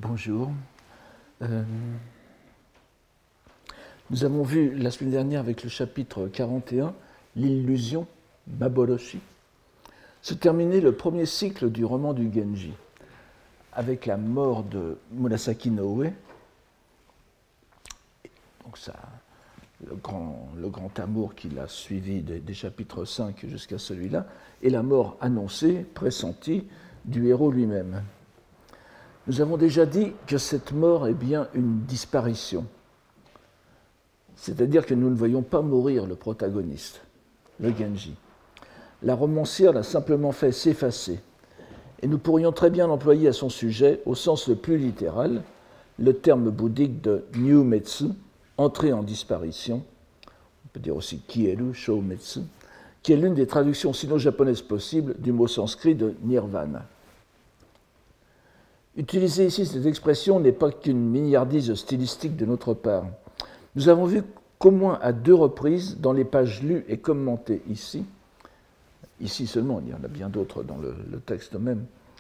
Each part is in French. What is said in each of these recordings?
Bonjour. Nous avons vu la semaine dernière avec le chapitre 41, l'illusion, Maboroshi, se terminer le premier cycle du roman du Genji, avec la mort de Murasaki no Ue, donc ça, le grand amour qui l'a suivi des chapitres 5 jusqu'à celui-là, et la mort annoncée, pressentie, du héros lui-même. Nous avons déjà dit que cette mort est bien une disparition, c'est-à-dire que nous ne voyons pas mourir le protagoniste, le Genji. La romancière l'a simplement fait s'effacer, et nous pourrions très bien employer à son sujet, au sens le plus littéral, le terme bouddhique de Nyumetsu, entrée en disparition, on peut dire aussi Kieru, Shoumetsu, qui est l'une des traductions sino-japonaises possibles du mot sanskrit de Nirvana. Utiliser ici cette expression n'est pas qu'une mignardise stylistique de notre part. Nous avons vu qu'au moins à 2 reprises, dans les pages lues et commentées ici seulement, il y en a bien d'autres dans le texte même,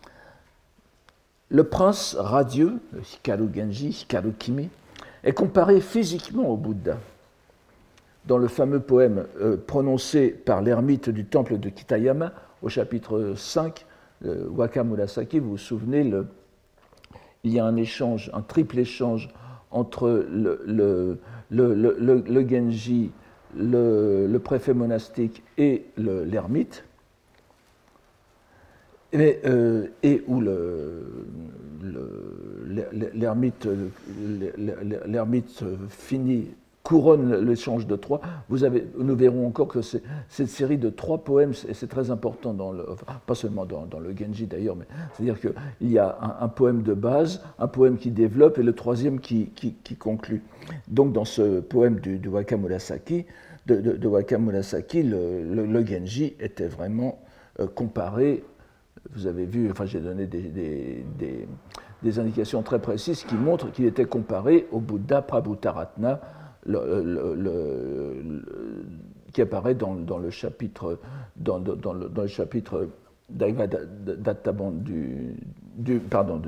le prince radieux, le Hikaru Genji, Hikaru Kimi, est comparé physiquement au Bouddha. Dans le fameux poème prononcé par l'ermite du temple de Kitayama, au chapitre 5, Waka Murasaki, vous vous souvenez, il y a un échange, un triple échange entre le Genji, le préfet monastique et l'ermite, et où l'ermite couronne l'échange de 3. Nous verrons encore que cette série de 3 poèmes, et c'est très important, pas seulement dans le Genji d'ailleurs, mais c'est-à-dire qu'il y a un poème de base, un poème qui développe et le troisième qui conclut. Donc dans ce poème du Waka Murasaki, le Genji était vraiment comparé. Vous avez vu, j'ai donné des indications très précises qui montrent qu'il était comparé au Bouddha Prabhutaratna, qui apparaît dans le chapitre d'Attaban du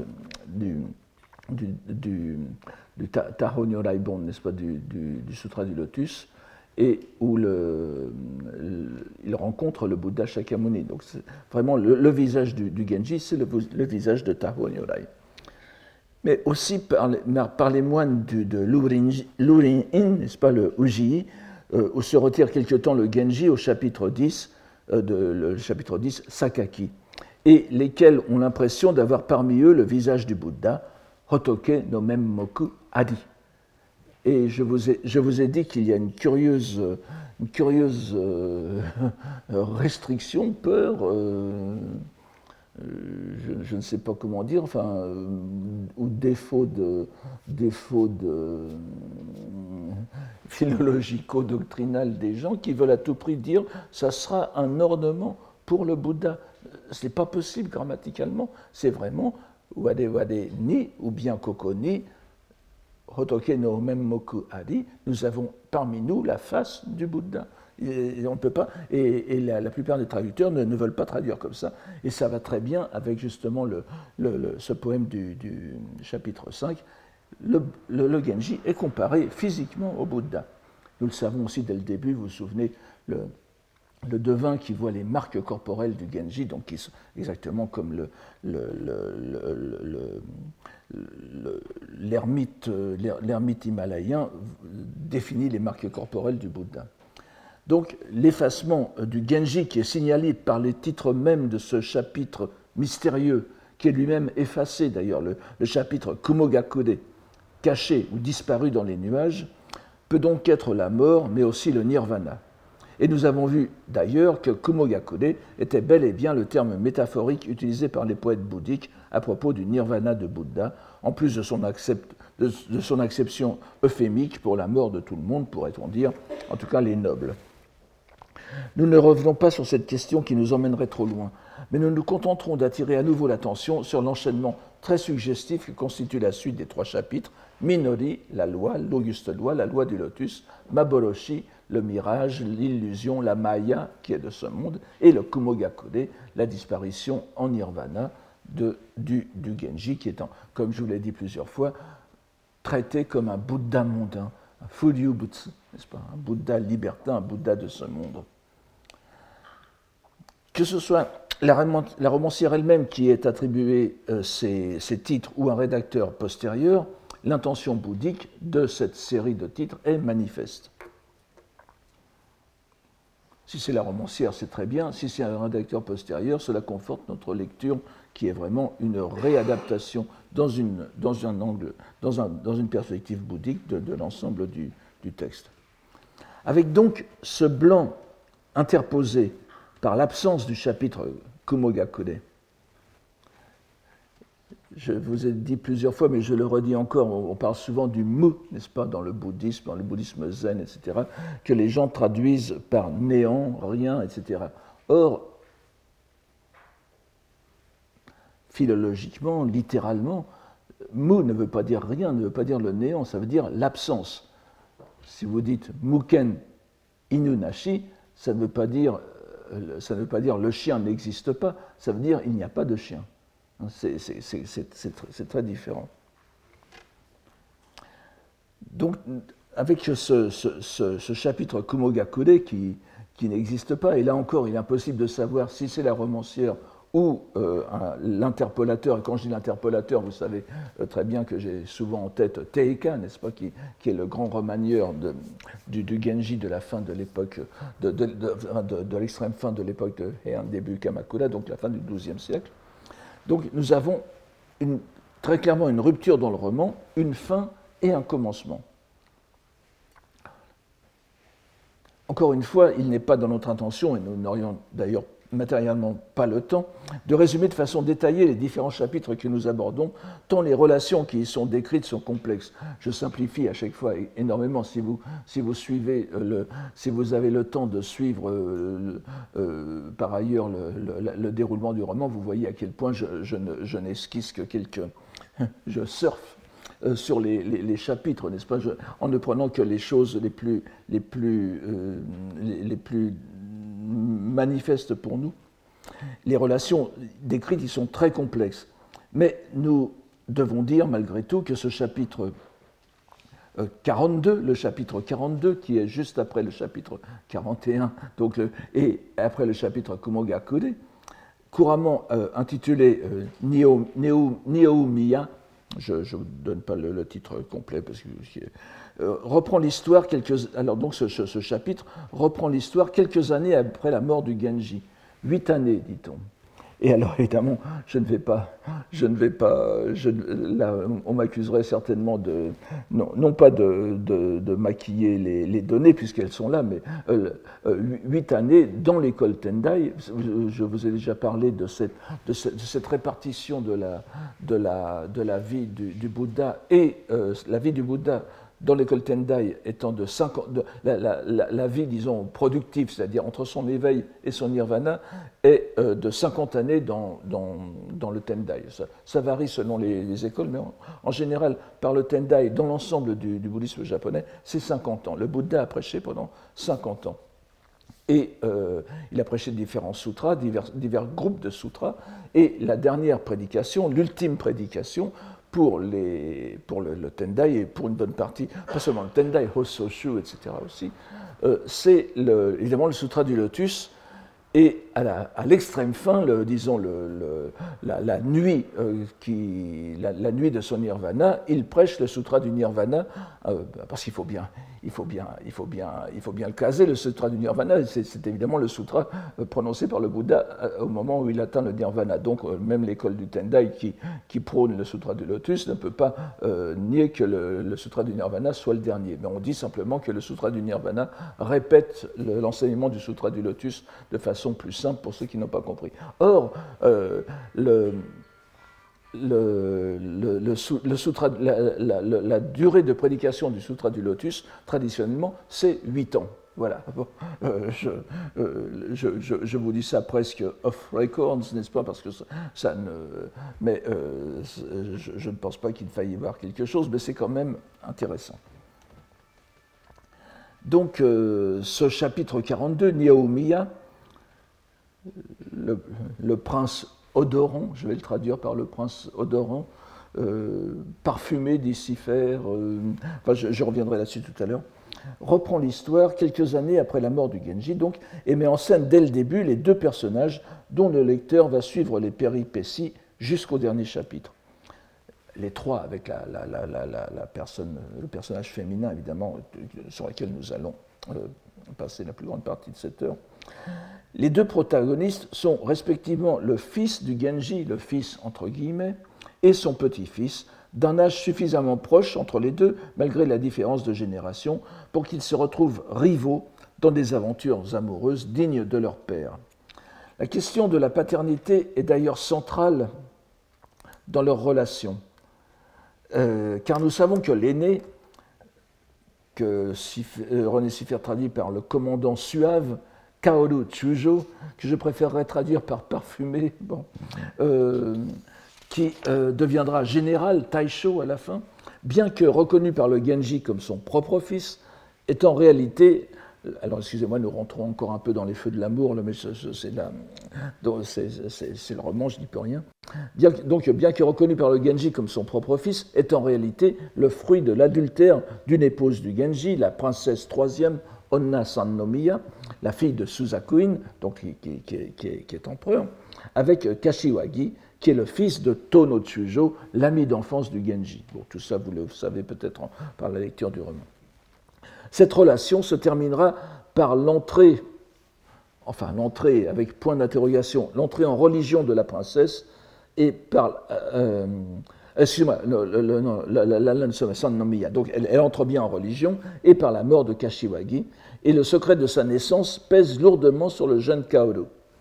Taho Nyoraibon, n'est-ce pas, du Sutra du Lotus, et où il rencontre le Bouddha Shakyamuni. Donc c'est vraiment le visage du Genji, c'est le visage de Taho Nyorai. Mais aussi par les moines de l'Urin-in, n'est-ce pas, le Ujii, où se retire quelque temps le Genji au chapitre 10, le chapitre 10, Sakaki, et lesquels ont l'impression d'avoir parmi eux le visage du Bouddha, Hotoke no Memmoku Adi. Et je vous ai dit qu'il y a une curieuse restriction, peur, je ne sais pas comment dire, ou défaut de philologico-doctrinal des gens qui veulent à tout prix dire ça sera un ornement pour le Bouddha. Ce n'est pas possible grammaticalement, c'est vraiment wade wade ni ou bien koko ni Hotoke no Memmoku Adi, nous avons parmi nous la face du Bouddha. Et on ne peut pas, et la plupart des traducteurs ne veulent pas traduire comme ça, et ça va très bien avec justement ce poème du chapitre 5. Le Genji est comparé physiquement au Bouddha. Nous le savons aussi dès le début, vous vous souvenez, le devin qui voit les marques corporelles du Genji, donc qui sont exactement comme l'ermite himalayen définit les marques corporelles du Bouddha. Donc l'effacement du Genji, qui est signalé par les titres mêmes de ce chapitre mystérieux, qui est lui-même effacé d'ailleurs, le chapitre Kumogakure, caché ou disparu dans les nuages, peut donc être la mort, mais aussi le nirvana. Et nous avons vu d'ailleurs que Kumogakure était bel et bien le terme métaphorique utilisé par les poètes bouddhiques à propos du nirvana de Bouddha, en plus de son acception euphémique pour la mort de tout le monde, pourrait-on dire, en tout cas les nobles. Nous ne revenons pas sur cette question qui nous emmènerait trop loin, mais nous nous contenterons d'attirer à nouveau l'attention sur l'enchaînement très suggestif qui constitue la suite des 3 chapitres, Minori, la loi, l'auguste loi, la loi du lotus, Maboroshi, le mirage, l'illusion, la maya, qui est de ce monde, et le Kumogakure, la disparition en nirvana du Genji, qui est, comme je vous l'ai dit plusieurs fois, traité comme un Bouddha mondain, un Furyu Butsu, n'est-ce pas, un Bouddha libertin, un Bouddha de ce monde. Que ce soit la romancière elle-même qui ait attribué ces titres ou un rédacteur postérieur, l'intention bouddhique de cette série de titres est manifeste. Si c'est la romancière, c'est très bien. Si c'est un rédacteur postérieur, cela conforte notre lecture qui est vraiment une réadaptation dans une perspective bouddhique de l'ensemble du texte. Avec donc ce blanc interposé par l'absence du chapitre Kumogakure. Je vous ai dit plusieurs fois, mais je le redis encore, on parle souvent du mu, n'est-ce pas, dans le bouddhisme zen, etc., que les gens traduisent par néant, rien, etc. Or, philologiquement, littéralement, mu ne veut pas dire rien, ne veut pas dire le néant, ça veut dire l'absence. Si vous dites muken inunashi, ça ne veut pas dire le chien n'existe pas, ça veut dire il n'y a pas de chien. C'est très différent. Donc, avec ce chapitre Kumogakure qui n'existe pas, et là encore, il est impossible de savoir si c'est la romancière ou l'interpolateur. Et quand je dis l'interpolateur, vous savez très bien que j'ai souvent en tête Teika, n'est-ce pas, qui est le grand remanieur du Genji de la fin de l'époque, de l'extrême fin de l'époque de Heian, début Kamakura, donc la fin du XIIe siècle. Donc nous avons très clairement une rupture dans le roman, une fin et un commencement. Encore une fois, il n'est pas dans notre intention, et nous n'aurions d'ailleurs matériellement pas le temps, de résumer de façon détaillée les différents chapitres que nous abordons, tant les relations qui y sont décrites sont complexes. Je simplifie à chaque fois énormément. Si vous suivez si vous avez le temps de suivre par ailleurs le déroulement du roman, vous voyez à quel point je n'esquisse que je surfe sur les chapitres, n'est-ce pas, en ne prenant que les choses les plus manifestes pour nous. Les relations décrites y sont très complexes. Mais nous devons dire malgré tout que ce chapitre 42, le chapitre 42, qui est juste après le chapitre 41, et après le chapitre Kumogakure, couramment intitulé Nihoumiya, je ne vous donne pas le titre complet parce que reprend l'histoire ce chapitre reprend l'histoire quelques années après la mort du Genji, 8 années, dit-on. Et alors évidemment, là, on m'accuserait certainement non pas de maquiller les données puisqu'elles sont là, mais 8 années dans l'école Tendai. Je vous ai déjà parlé de cette répartition de la vie du Bouddha et la vie du Bouddha dans l'école Tendai étant de 50, la vie, disons, productive, c'est-à-dire entre son éveil et son nirvana, est de 50 années dans le Tendai. Ça varie selon les écoles, mais en général, par le Tendai, dans l'ensemble du bouddhisme japonais, c'est 50 ans. Le Bouddha a prêché pendant 50 ans. Et il a prêché différents sutras, divers groupes de sutras, et la dernière prédication, l'ultime prédication, pour le Tendai et pour une bonne partie, pas seulement le Tendai, Hososhu, etc. aussi, c'est évidemment le Sutra du Lotus. Et à l'extrême fin, la nuit de son nirvana, il prêche le Sutra du Nirvana, parce qu'il faut bien le caser, le Sutra du Nirvana, c'est évidemment le Sutra prononcé par le Bouddha au moment où il atteint le Nirvana. Donc même l'école du Tendai qui prône le Sutra du Lotus ne peut pas nier que le Sutra du Nirvana soit le dernier. Mais on dit simplement que le Sutra du Nirvana répète l'enseignement du Sutra du Lotus de façon plus simple pour ceux qui n'ont pas compris. Or, la durée de prédication du Sutra du Lotus, traditionnellement, c'est 8 ans. Voilà. Je vous dis ça presque off records, n'est-ce pas, parce que ça ne. Mais je ne pense pas qu'il faille y voir quelque chose, mais c'est quand même intéressant. Donc, ce chapitre 42, Nihoumiya, le prince odorant, je vais le traduire par le prince odorant, parfumé, dicifère, enfin, je reviendrai là-dessus tout à l'heure, reprend l'histoire quelques années après la mort du Genji, donc, et met en scène dès le début les deux personnages dont le lecteur va suivre les péripéties jusqu'au dernier chapitre. Les trois, avec le personnage féminin, évidemment, sur lequel nous allons passer la plus grande partie de cette heure. Les deux protagonistes sont respectivement le fils du Genji, le fils entre guillemets, et son petit-fils, d'un âge suffisamment proche entre les deux, malgré la différence de génération, pour qu'ils se retrouvent rivaux dans des aventures amoureuses dignes de leur père. La question de la paternité est d'ailleurs centrale dans leur relation, car nous savons que l'aîné, que René Siffert traduit par le commandant suave, Kaoru Chujo, que je préférerais traduire par parfumé, bon, qui deviendra général Taisho à la fin, bien que reconnu par le Genji comme son propre fils, est en réalité, alors excusez-moi, nous rentrons encore un peu dans les feux de l'amour, mais c'est le roman, je n'y peux rien. Bien que reconnu par le Genji comme son propre fils, est en réalité le fruit de l'adultère d'une épouse du Genji, la princesse troisième Onna Sannomiya, la fille de Suzakuin, donc qui est empereur, avec Kashiwagi, qui est le fils de Tono Tsujo, l'ami d'enfance du Genji. Bon, tout ça, vous le savez peut-être par la lecture du roman. Cette relation se terminera par l'entrée avec point d'interrogation, l'entrée en religion de la princesse, et par... excusez-moi, Sannomiya. Donc elle entre bien en religion, et par la mort de Kashiwagi, et le secret de sa naissance pèse lourdement sur le jeune Kaoru.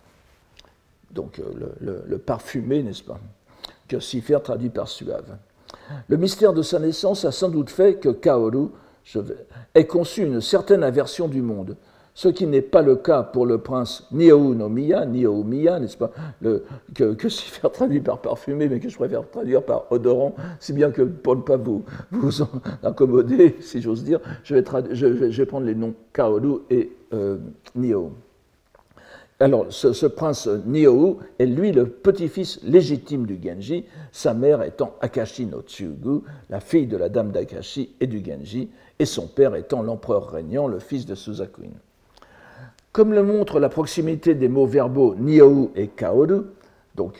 Donc le parfumé, n'est-ce pas, que Siffert traduit par suave. Le mystère de sa naissance a sans doute fait que Kaoru ait conçu une certaine aversion du monde, ce qui n'est pas le cas pour le prince Nihounomiya, n'est-ce pas, que Siffert traduit par parfumé, mais que je préfère traduire par odorant, si bien que pour ne pas vous en accommoder, si j'ose dire, je vais prendre les noms Kaoru et Nihou. Alors, ce prince Nihou est lui le petit-fils légitime du Genji, sa mère étant Akashi no Tsugu, la fille de la dame d'Akashi et du Genji, et son père étant l'empereur régnant, le fils de Suzakuin. Comme le montre la proximité des mots verbaux Nihou et Kaoru, donc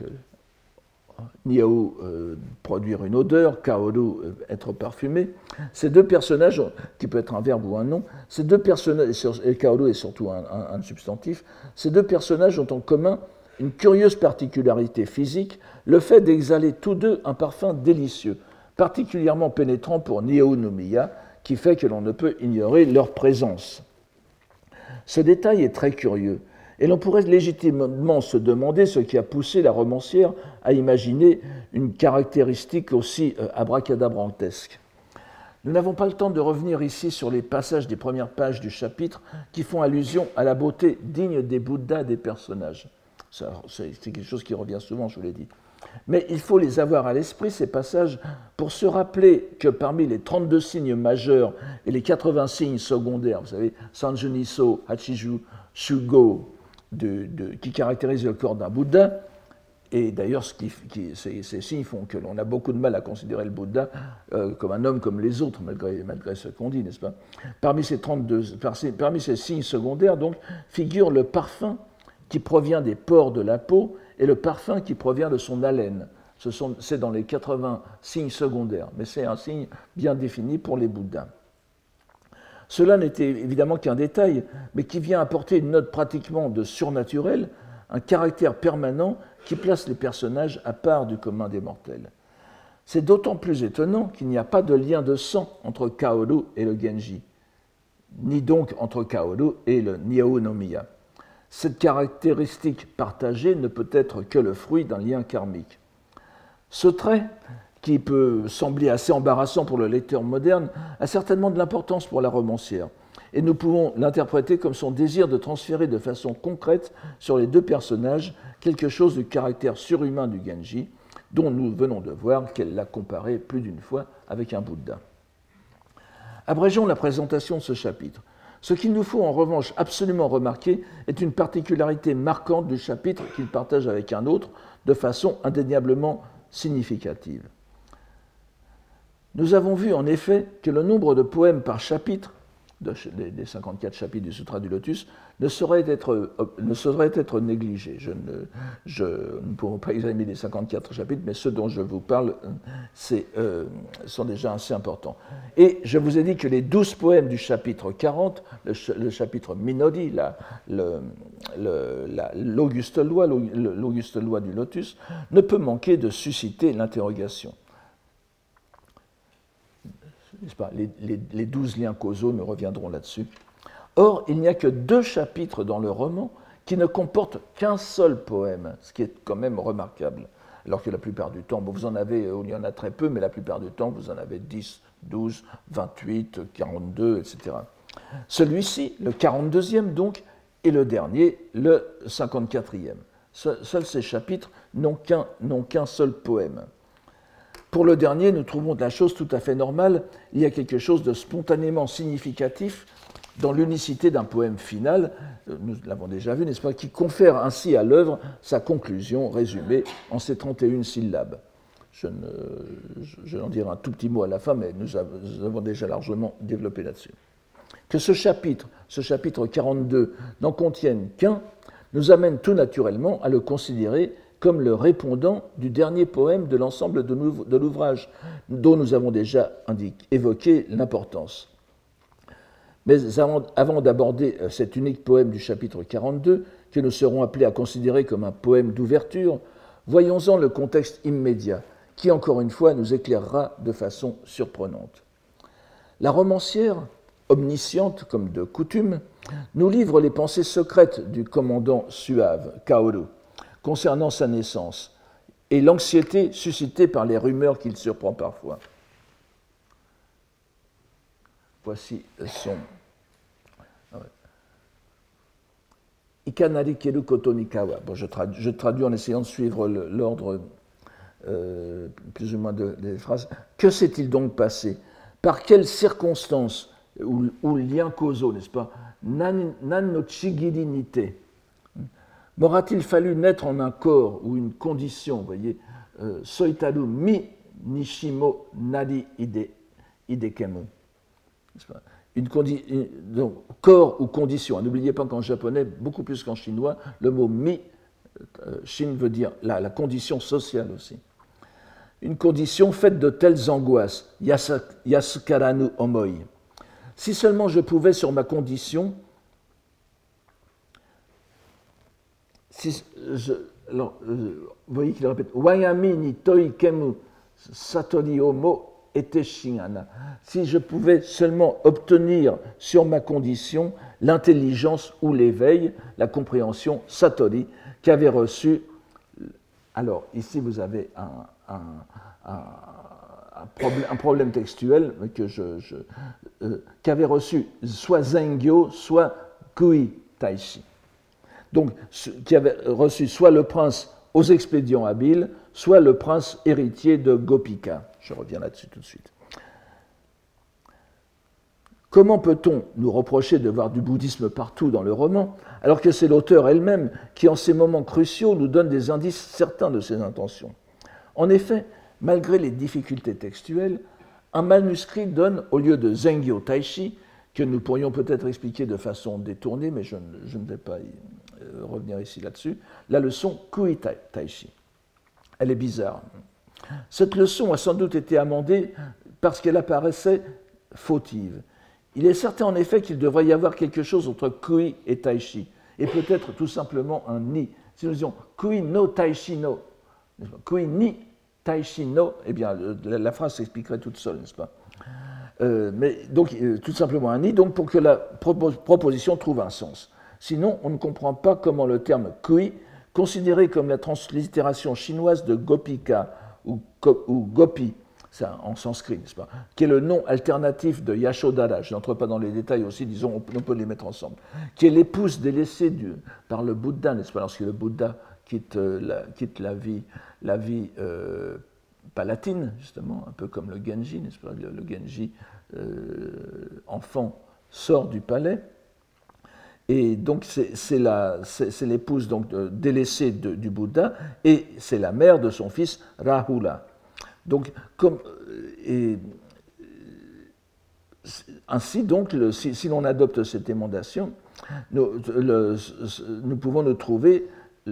Nihou produire une odeur, Kaoru être parfumé, ces deux personnages, qui peut être un verbe ou un nom, ces deux personnages, et Kaoru est surtout un substantif, ces deux personnages ont en commun une curieuse particularité physique, le fait d'exhaler tous deux un parfum délicieux, particulièrement pénétrant pour Nihounomiya, qui fait que l'on ne peut ignorer leur présence. Ce détail est très curieux, et l'on pourrait légitimement se demander ce qui a poussé la romancière à imaginer une caractéristique aussi abracadabrantesque. Nous n'avons pas le temps de revenir ici sur les passages des premières pages du chapitre qui font allusion à la beauté digne des Bouddhas des personnages. C'est quelque chose qui revient souvent, je vous l'ai dit. Mais il faut les avoir à l'esprit, ces passages, pour se rappeler que parmi les 32 signes majeurs et les 80 signes secondaires, vous savez, Sanjuniso, Hachiju, Shugo, qui caractérisent le corps d'un Bouddha, et d'ailleurs ces signes font que l'on a beaucoup de mal à considérer le Bouddha comme un homme comme les autres, malgré ce qu'on dit, n'est-ce pas ? Parmi ces signes secondaires, donc, figure le parfum qui provient des pores de la peau et le parfum qui provient de son haleine. C'est dans les 80 signes secondaires, mais c'est un signe bien défini pour les Bouddhas. Cela n'était évidemment qu'un détail, mais qui vient apporter une note pratiquement de surnaturel, un caractère permanent qui place les personnages à part du commun des mortels. C'est d'autant plus étonnant qu'il n'y a pas de lien de sang entre Kaoru et le Genji, ni donc entre Kaoru et le Nihounomiya. Cette caractéristique partagée ne peut être que le fruit d'un lien karmique. Ce trait, qui peut sembler assez embarrassant pour le lecteur moderne, a certainement de l'importance pour la romancière, et nous pouvons l'interpréter comme son désir de transférer de façon concrète sur les deux personnages quelque chose du caractère surhumain du Genji, dont nous venons de voir qu'elle l'a comparé plus d'une fois avec un Bouddha. Abrégeons la présentation de ce chapitre. Ce qu'il nous faut en revanche absolument remarquer est une particularité marquante du chapitre qu'il partage avec un autre de façon indéniablement significative. Nous avons vu en effet que le nombre de poèmes par chapitre, des 54 chapitres du Sutra du Lotus, ne saurait être négligé. Nous ne pourrons pas examiner les 54 chapitres, mais ceux dont je vous parle sont déjà assez importants. Et je vous ai dit que les 12 poèmes du chapitre 40, le chapitre Minodi, l'auguste loi du Lotus, ne peut manquer de susciter l'interrogation. N'est-ce pas, les 12 liens causaux, nous reviendrons là-dessus. Or, il n'y a que 2 chapitres dans le roman qui ne comportent qu'un seul poème, ce qui est quand même remarquable. Alors que la plupart du temps, vous en avez, il y en a très peu, mais la plupart du temps, vous en avez 10, 12, 28, 42, etc. Celui-ci, le 42e donc, et le dernier, le 54e. Seuls ces chapitres n'ont qu'un seul poème. Pour le dernier, nous trouvons de la chose tout à fait normale. Il y a quelque chose de spontanément significatif dans l'unicité d'un poème final, nous l'avons déjà vu, n'est-ce pas, qui confère ainsi à l'œuvre sa conclusion résumée en ces 31 syllabes. Je en dirai un tout petit mot à la fin, mais nous avons déjà largement développé là-dessus. Que ce chapitre 42, n'en contienne qu'un, nous amène tout naturellement à le considérer comme le répondant du dernier poème de l'ensemble de l'ouvrage, dont nous avons déjà évoqué l'importance. Mais avant d'aborder cet unique poème du chapitre 42, que nous serons appelés à considérer comme un poème d'ouverture, voyons-en le contexte immédiat, qui, encore une fois, nous éclairera de façon surprenante. La romancière, omnisciente comme de coutume, nous livre les pensées secrètes du commandant suave, Kaoru, concernant sa naissance, et l'anxiété suscitée par les rumeurs qu'il surprend parfois. Voici son Ikanari keru koto ni kawa. Bon, je traduis en essayant de suivre l'ordre plus ou moins des phrases. Que s'est-il donc passé? Par quelles circonstances ou liens causaux, n'est-ce pas? Nan no chigiri nite. M'aura-t-il fallu naître en un corps ou une condition, vous voyez, soitaru mi nishimo nari idekemu. Donc, corps ou condition. N'oubliez pas qu'en japonais, beaucoup plus qu'en chinois, le mot mi, shin veut dire la condition sociale aussi. Une condition faite de telles angoisses, yasukaranu omoi. Si seulement je pouvais sur ma condition, vous voyez qu'il répète, wayami ni toikemu satori omo. Si je pouvais seulement obtenir sur ma condition l'intelligence ou l'éveil, la compréhension satori, qu'avait reçu. Alors, ici, vous avez un problème textuel qu'avait reçu soit Zengyo, soit Kui Taishi. Donc, qui avait reçu soit le prince aux expédients habiles, soit le prince héritier de Gopika. Je reviens là-dessus tout de suite. Comment peut-on nous reprocher de voir du bouddhisme partout dans le roman, alors que c'est l'auteur elle-même qui, en ces moments cruciaux, nous donne des indices certains de ses intentions? En effet, malgré les difficultés textuelles, un manuscrit donne, au lieu de Zengyo Taishi, que nous pourrions peut-être expliquer de façon détournée, mais je ne vais pas revenir ici là-dessus, la leçon Kui Taishi. Elle est bizarre. Cette leçon a sans doute été amendée parce qu'elle apparaissait fautive. Il est certain en effet qu'il devrait y avoir quelque chose entre Kui et Taishi, et peut-être tout simplement un ni. Si nous disions Kui no Taishi no, Kui ni Taishi no, eh bien la phrase s'expliquerait toute seule, n'est-ce pas? Mais donc tout simplement un ni, donc pour que la proposition trouve un sens. Sinon, on ne comprend pas comment le terme Kui, considéré comme la translittération chinoise de Gopika ou Gopi, ça, en sanskrit, n'est-ce pas, qui est le nom alternatif de Yashodhara, je n'entre pas dans les détails aussi, disons, on peut les mettre ensemble, qui est l'épouse délaissée par le Bouddha, n'est-ce pas, lorsque le Bouddha quitte la vie palatine, justement, un peu comme le Genji, n'est-ce pas, le Genji enfant sort du palais, Et donc, c'est l'épouse donc, délaissée du Bouddha, et c'est la mère de son fils Rahula. Donc, ainsi, donc, si l'on adopte cette émendation, nous pouvons nous trouver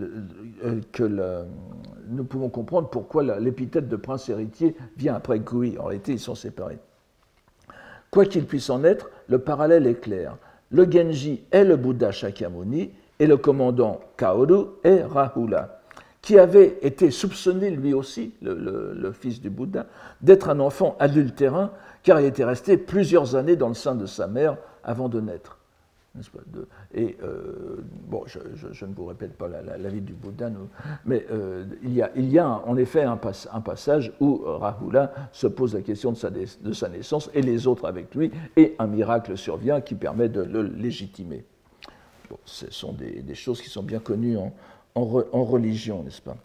nous pouvons comprendre pourquoi l'épithète de prince héritier vient après Gui. En réalité, ils sont séparés. Quoi qu'il puisse en être, le parallèle est clair. Le Genji est le Bouddha Shakyamuni et le commandant Kaoru est Rahula, qui avait été soupçonné lui aussi, le fils du Bouddha, d'être un enfant adultérin, car il était resté plusieurs années dans le sein de sa mère avant de naître. Bon, je ne vous répète pas la vie du Bouddha, mais il y a en effet un passage où Rahula se pose la question de sa naissance et les autres avec lui, et un miracle survient qui permet de le légitimer. Bon, ce sont des choses qui sont bien connues en religion, n'est-ce pas ?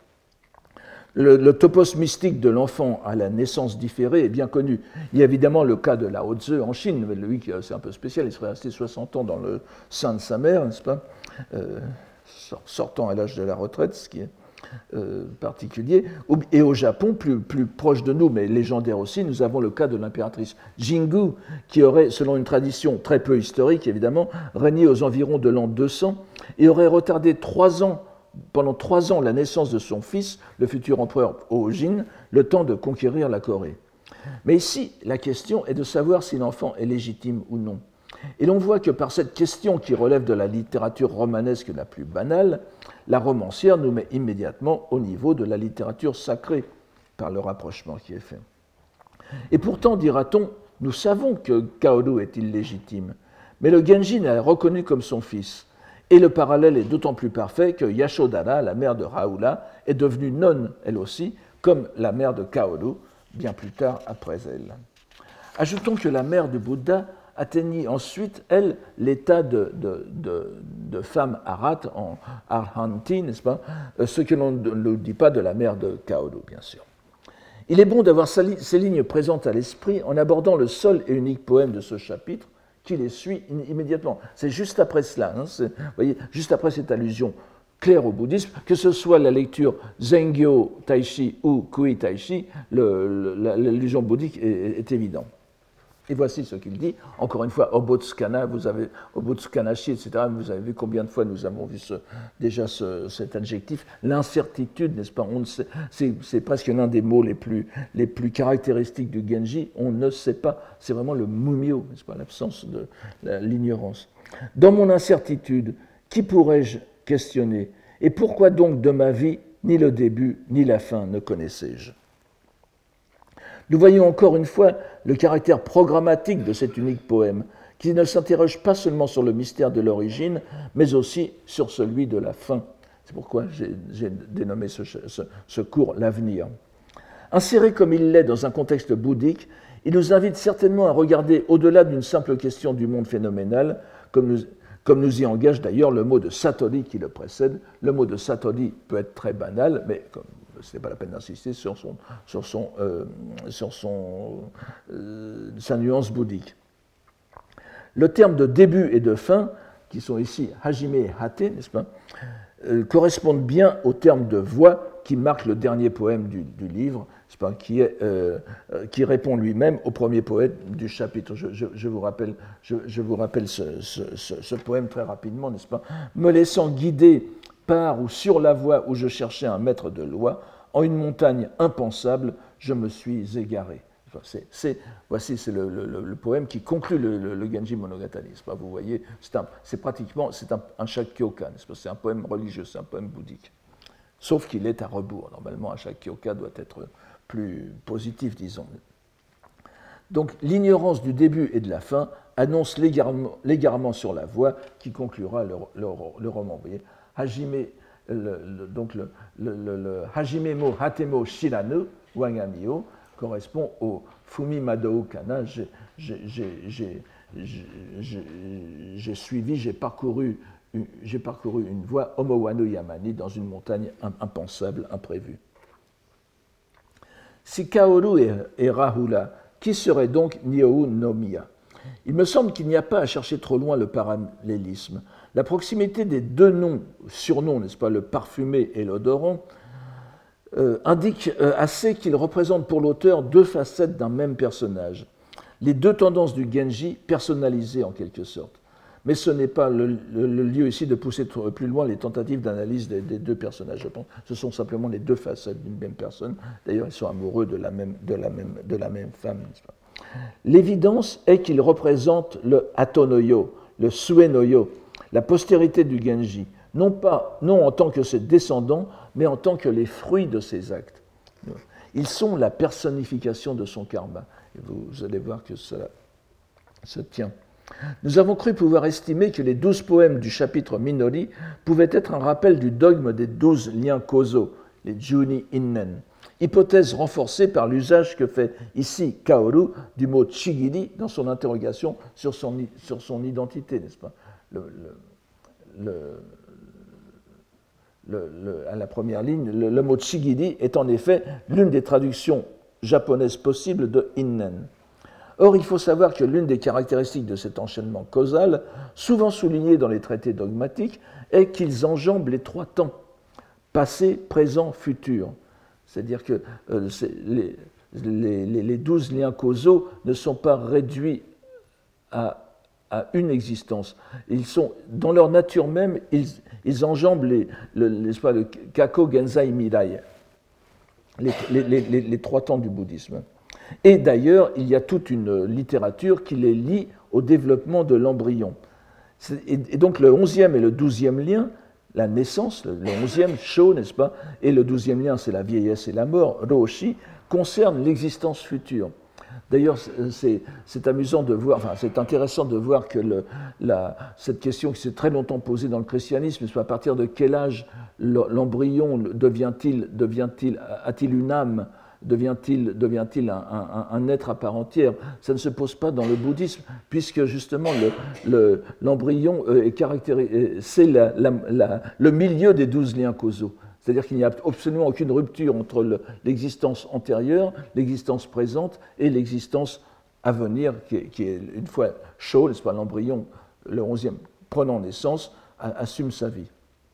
Le topos mystique de l'enfant à la naissance différée est bien connu. Il y a évidemment le cas de Lao Tzu en Chine, mais lui, c'est un peu spécial, il serait resté 60 ans dans le sein de sa mère, n'est-ce pas, sortant à l'âge de la retraite, ce qui est particulier. Et au Japon, plus proche de nous, mais légendaire aussi, nous avons le cas de l'impératrice Jingu, qui aurait, selon une tradition très peu historique évidemment, régné aux environs de l'an 200 et aurait retardé pendant 3 ans la naissance de son fils, le futur empereur Ōjin, le temps de conquérir la Corée. Mais ici, la question est de savoir si l'enfant est légitime ou non. Et l'on voit que par cette question qui relève de la littérature romanesque la plus banale, la romancière nous met immédiatement au niveau de la littérature sacrée, par le rapprochement qui est fait. Et pourtant, dira-t-on, nous savons que Kaoru est illégitime, mais le Genji l'a reconnu comme son fils. Et le parallèle est d'autant plus parfait que Yashodhara, la mère de Rahula, est devenue nonne, elle aussi, comme la mère de Kaoru, bien plus tard après elle. Ajoutons que la mère du Bouddha atteignit ensuite, elle, l'état de femme arhat, en arhanti, n'est-ce pas, ce que l'on ne dit pas de la mère de Kaoru, bien sûr. Il est bon d'avoir ces lignes présentes à l'esprit en abordant le seul et unique poème de ce chapitre, qui les suit immédiatement. C'est juste après cela, hein, vous voyez, juste après cette allusion claire au bouddhisme, que ce soit la lecture Zengyo Taishi ou Kui Taishi, l'allusion bouddhique est évidente. Et voici ce qu'il dit. Encore une fois, Obotsukana, Obotsukanashi, etc. Vous avez vu combien de fois nous avons vu déjà cet adjectif. L'incertitude, n'est-ce pas, c'est presque l'un des mots les plus caractéristiques du Genji. On ne sait pas. C'est vraiment le mumyo, n'est-ce pas, l'absence de l'ignorance. Dans mon incertitude, qui pourrais-je questionner? Et pourquoi donc de ma vie, ni le début, ni la fin ne connaissais-je? Nous voyons encore une fois le caractère programmatique de cet unique poème, qui ne s'interroge pas seulement sur le mystère de l'origine, mais aussi sur celui de la fin. C'est pourquoi j'ai dénommé ce cours « L'avenir ». Inséré comme il l'est dans un contexte bouddhique, il nous invite certainement à regarder au-delà d'une simple question du monde phénoménal, comme nous y engage d'ailleurs le mot de Satori qui le précède. Le mot de Satori peut être très banal, mais ce n'est pas la peine d'insister sur sa nuance bouddhique. Le terme de début et de fin, qui sont ici hajime et hate, n'est-ce pas, correspondent bien au terme de voix qui marque le dernier poème du livre, n'est-ce pas, qui répond lui-même au premier poème du chapitre. Je vous rappelle ce poème très rapidement, n'est-ce pas, me laissant guider par ou sur la voie où je cherchais un maître de loi, en une montagne impensable, je me suis égaré. Voici, c'est le poème qui conclut le Genji Monogatari. Vous voyez, c'est un Shakyoka, c'est un poème religieux, c'est un poème bouddhique. Sauf qu'il est à rebours. Normalement, un Shakyoka doit être plus positif, disons. Donc, l'ignorance du début et de la fin annonce l'égarement sur la voie qui conclura le roman. Vous voyez, Hajime, donc le Hajime mo Hatemo Shiranu Wagamio correspond au Fumi Madou Kana. J'ai suivi, j'ai parcouru une voie Omowanu Yamani dans une montagne impensable, imprévue. Si Kaoru est Rahula, qui serait donc Nyōu no Miya? Il me semble qu'il n'y a pas à chercher trop loin le parallélisme. La proximité des deux noms, surnoms, n'est-ce pas, le parfumé et l'odorant, indique assez qu'ils représentent pour l'auteur deux facettes d'un même personnage, les deux tendances du Genji personnalisées en quelque sorte. Mais ce n'est pas le lieu ici de pousser plus loin les tentatives d'analyse des deux personnages. Je pense que ce sont simplement les deux facettes d'une même personne. D'ailleurs, ils sont amoureux de la même femme. N'est-ce pas ? L'évidence est qu'il représente le Hatonoyo, le Suenoyo, la postérité du Genji, non en tant que ses descendants, mais en tant que les fruits de ses actes. Ils sont la personnification de son karma. Et vous allez voir que cela se tient. Nous avons cru pouvoir estimer que les 12 poèmes du chapitre Minori pouvaient être un rappel du dogme des 12 liens causaux, les Juni Innen, hypothèse renforcée par l'usage que fait ici Kaoru du mot Chigiri dans son interrogation sur son identité, n'est-ce pas ? À la première ligne, le mot Chigiri est en effet l'une des traductions japonaises possibles de Innen. Or, il faut savoir que l'une des caractéristiques de cet enchaînement causal, souvent souligné dans les traités dogmatiques, est qu'ils enjambent les trois temps, passé, présent, futur. C'est-à-dire que les 12 liens causaux ne sont pas réduits à une existence. Ils sont, dans leur nature même, ils enjambent le Kako, Genzai, Mirai, les trois temps du bouddhisme. Et d'ailleurs, il y a toute une littérature qui les lie au développement de l'embryon. Et donc le 11e et le 12e lien, la naissance, le 11e, Sho, n'est-ce pas, et le 12e lien, c'est la vieillesse et la mort, Roshi, concernent l'existence future. D'ailleurs, c'est amusant de voir, enfin, c'est intéressant de voir que cette question qui s'est très longtemps posée dans le christianisme, c'est à partir de quel âge l'embryon a-t-il une âme, devient-il un être à part entière? Ça ne se pose pas dans le bouddhisme, puisque justement l'embryon c'est le milieu des 12 liens causaux. C'est-à-dire qu'il n'y a absolument aucune rupture entre l'existence antérieure, l'existence présente et l'existence à venir, qui est une fois chaud, n'est-ce pas, l'embryon, le 11e, prenant naissance, assume sa vie.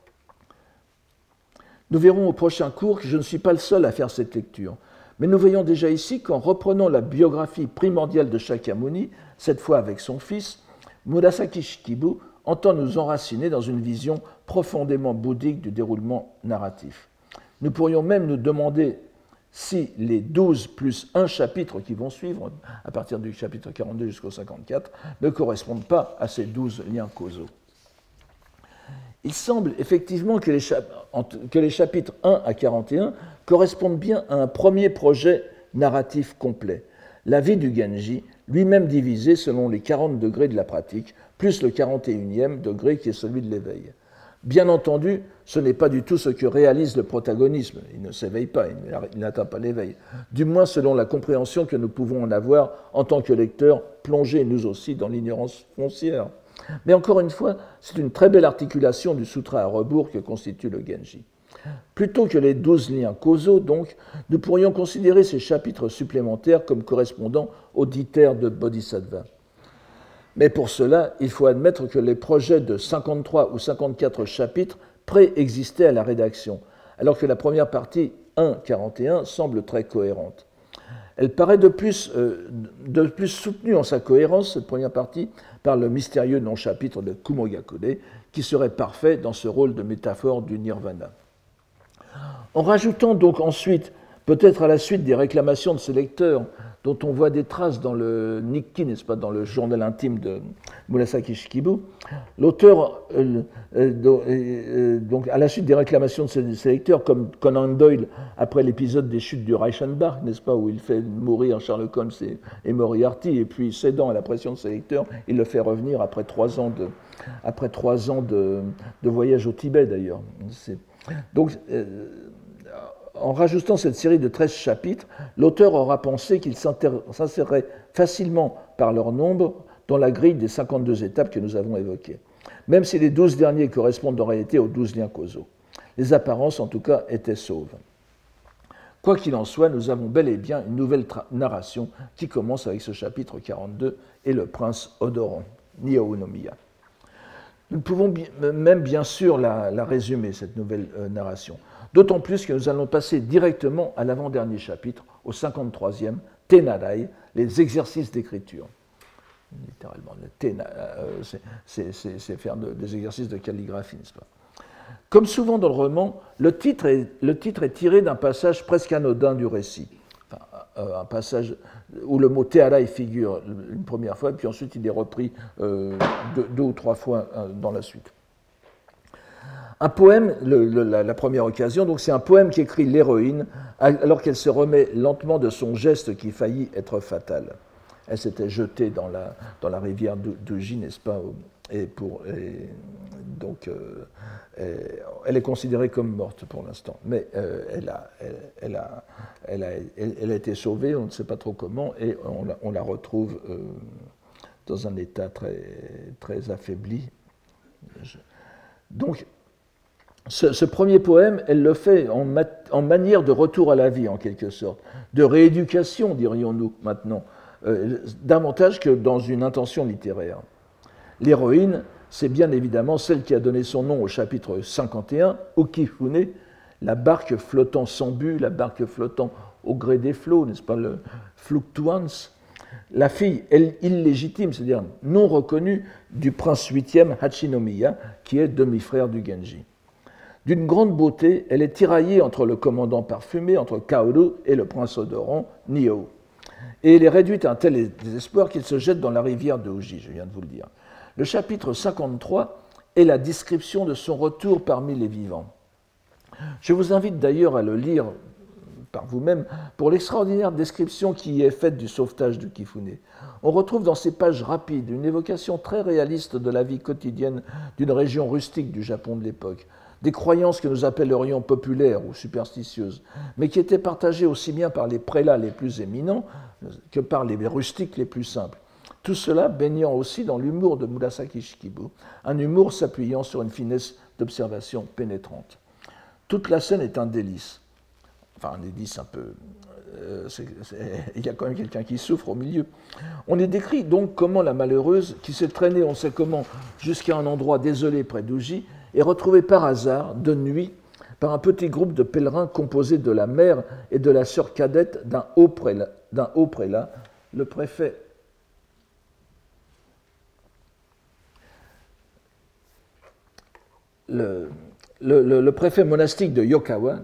Nous verrons au prochain cours que je ne suis pas le seul à faire cette lecture. Mais nous voyons déjà ici qu'en reprenant la biographie primordiale de Shakyamuni, cette fois avec son fils, Murasaki Shikibu entend nous enraciner dans une vision profondément bouddhique du déroulement narratif. Nous pourrions même nous demander si les 12 plus 1 chapitre qui vont suivre, à partir du chapitre 42 jusqu'au 54, ne correspondent pas à ces 12 liens causaux. Il semble effectivement que les chapitres 1 à 41 correspondent bien à un premier projet narratif complet, la vie du Genji, lui-même divisé selon les 40 degrés de la pratique, plus le 41e degré qui est celui de l'éveil. Bien entendu, ce n'est pas du tout ce que réalise le protagonisme. Il ne s'éveille pas, il n'atteint pas l'éveil. Du moins selon la compréhension que nous pouvons en avoir en tant que lecteurs, plongés nous aussi dans l'ignorance foncière. Mais encore une fois, c'est une très belle articulation du sutra à rebours que constitue le Genji. Plutôt que les 12 liens causaux, donc, nous pourrions considérer ces chapitres supplémentaires comme correspondant aux 10 terres de Bodhisattva. Mais pour cela, il faut admettre que les projets de 53 ou 54 chapitres préexistaient à la rédaction, alors que la première partie 1.41 semble très cohérente. Elle paraît de plus soutenue en sa cohérence, cette première partie, par le mystérieux non-chapitre de Kumogakure, qui serait parfait dans ce rôle de métaphore du nirvana. En rajoutant donc ensuite, peut-être à la suite des réclamations de ses lecteurs, dont on voit des traces dans le Nikki, n'est-ce pas, dans le journal intime de Murasaki Shikibu, l'auteur, donc à la suite des réclamations de ses lecteurs, comme Conan Doyle après l'épisode des chutes du Reichenbach, n'est-ce pas, où il fait mourir Sherlock Holmes et Moriarty, et puis cédant à la pression de ses lecteurs, il le fait revenir après 3 ans de voyage au Tibet d'ailleurs. Donc, en rajoutant cette série de 13 chapitres, l'auteur aura pensé qu'ils s'inséreraient facilement par leur nombre dans la grille des 52 étapes que nous avons évoquées, même si les 12 derniers correspondent en réalité aux 12 liens causaux. Les apparences, en tout cas, étaient sauves. Quoi qu'il en soit, nous avons bel et bien une nouvelle narration qui commence avec ce chapitre 42 et le prince odorant, Nihou no Miya. Nous pouvons même bien sûr la résumer, cette nouvelle narration. D'autant plus que nous allons passer directement à l'avant-dernier chapitre, au 53e, Tenarai, les exercices d'écriture. Littéralement, c'est faire des exercices de calligraphie, n'est-ce pas? Comme souvent dans le roman, le titre est tiré d'un passage presque anodin du récit. Enfin, un passage où le mot Tearai figure une première fois, puis ensuite il est repris deux ou trois fois dans la suite. Un poème, la première occasion, donc c'est un poème qu'écrit l'héroïne alors qu'elle se remet lentement de son geste qui faillit être fatal. Elle s'était jetée dans la rivière d'Uji, n'est-ce pas? Donc, elle est considérée comme morte pour l'instant, mais elle a été sauvée, on ne sait pas trop comment, et on la retrouve dans un état très, très affaibli. Donc, ce premier poème, elle le fait en manière de retour à la vie, en quelque sorte, de rééducation, dirions-nous maintenant, davantage que dans une intention littéraire. L'héroïne, c'est bien évidemment celle qui a donné son nom au chapitre 51, Ukifune, la barque flottant sans but, la barque flottant au gré des flots, n'est-ce pas, le fluctuans, la fille illégitime, c'est-à-dire non reconnue, du prince 8e Hachinomiya, qui est demi-frère du Genji. D'une grande beauté, elle est tiraillée entre le commandant parfumé, entre Kaoru et le prince odorant, Nio. Et elle est réduite à un tel désespoir qu'il se jette dans la rivière de Uji, je viens de vous le dire. Le chapitre 53 est la description de son retour parmi les vivants. Je vous invite d'ailleurs à le lire par vous-même pour l'extraordinaire description qui est faite du sauvetage de Kifune. On retrouve dans ces pages rapides une évocation très réaliste de la vie quotidienne d'une région rustique du Japon de l'époque, des croyances que nous appellerions populaires ou superstitieuses, mais qui étaient partagées aussi bien par les prélats les plus éminents que par les rustiques les plus simples. Tout cela baignant aussi dans l'humour de Murasaki Shikibu, un humour s'appuyant sur une finesse d'observation pénétrante. Toute la scène est un délice. Enfin, un délice un peu... il y a quand même quelqu'un qui souffre au milieu. On est décrit donc comment la malheureuse, qui s'est traînée on sait comment jusqu'à un endroit désolé près d'Uji, est retrouvée par hasard, de nuit, par un petit groupe de pèlerins composé de la mère et de la sœur cadette d'un haut prélat, le préfet. Le préfet monastique de Yokawa,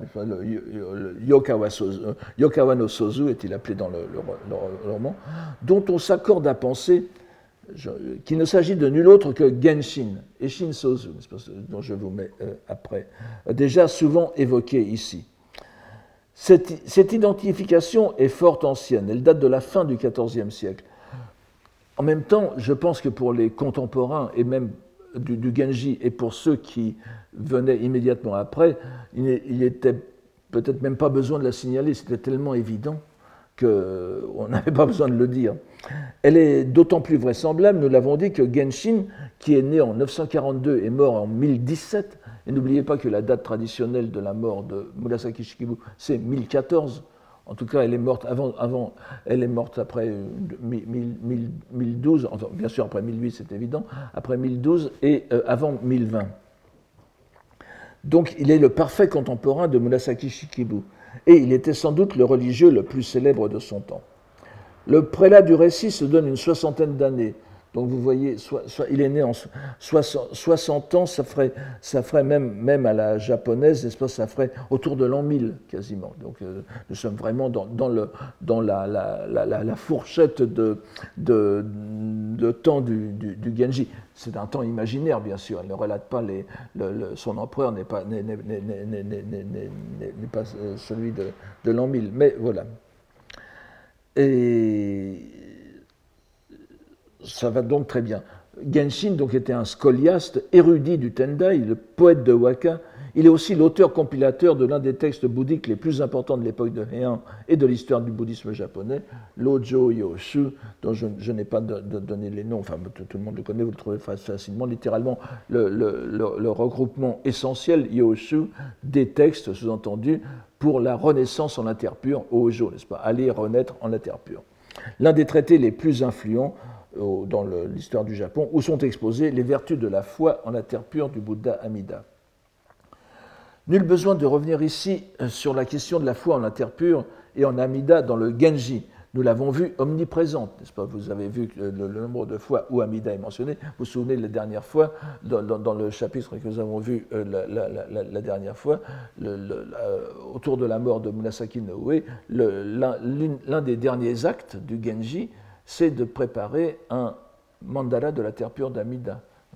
Yokawa no Sozu est-il appelé dans le roman, dont on s'accorde à penser qu'il ne s'agit de nul autre que Genshin, et Shin Sozu, dont je vous mets après, déjà souvent évoqué ici. Cette identification est fort ancienne, elle date de la fin du XIVe siècle. En même temps, je pense que pour les contemporains, et même du Genji, et pour ceux qui venaient immédiatement après, il était peut-être même pas besoin de la signaler, c'était tellement évident qu'on n'avait pas besoin de le dire. Elle est d'autant plus vraisemblable, nous l'avons dit, que Genshin, qui est né en 942 et mort en 1017, et n'oubliez pas que la date traditionnelle de la mort de Murasaki Shikibu, c'est 1014. En tout cas, elle est morte elle est morte après 1012, bien sûr après 1008 c'est évident, après 1012 et avant 1020. Donc il est le parfait contemporain de Murasaki Shikibu, et il était sans doute le religieux le plus célèbre de son temps. Le prélat du récit se donne une soixantaine d'années. Donc vous voyez, il est né en 60 ans, ça ferait même à la japonaise, n'est-ce pas, ça ferait autour de l'an 1000 quasiment. Donc nous sommes vraiment dans la fourchette de temps du Genji. C'est un temps imaginaire, bien sûr. Elle ne relate pas son empereur n'est pas celui de l'an 1000, mais voilà. Et ça va donc très bien. Genshin donc, était un scoliaste, érudit du Tendai, le poète de Waka. Il est aussi l'auteur-compilateur de l'un des textes bouddhiques les plus importants de l'époque de Heian et de l'histoire du bouddhisme japonais, l'Ojo Yoshu, dont je n'ai pas donné les noms, enfin tout le monde le connaît, vous le trouvez facilement, littéralement le regroupement essentiel, Yoshu, des textes, sous-entendus, pour la renaissance en la terre pure, Ojo, n'est-ce pas, aller renaître en la terre pure. L'un des traités les plus influents dans l'histoire du Japon, où sont exposées les vertus de la foi en la terre pure du Bouddha Amida. Nul besoin de revenir ici sur la question de la foi en la terre pure et en Amida dans le Genji. Nous l'avons vu omniprésente, n'est-ce pas? Vous avez vu le nombre de fois où Amida est mentionné. Vous vous souvenez la dernière fois, dans le chapitre que nous avons vu la dernière fois, autour de la mort de Murasaki no Ue, l'un des derniers actes du Genji, c'est de préparer un mandala de la terre pure d'Amida.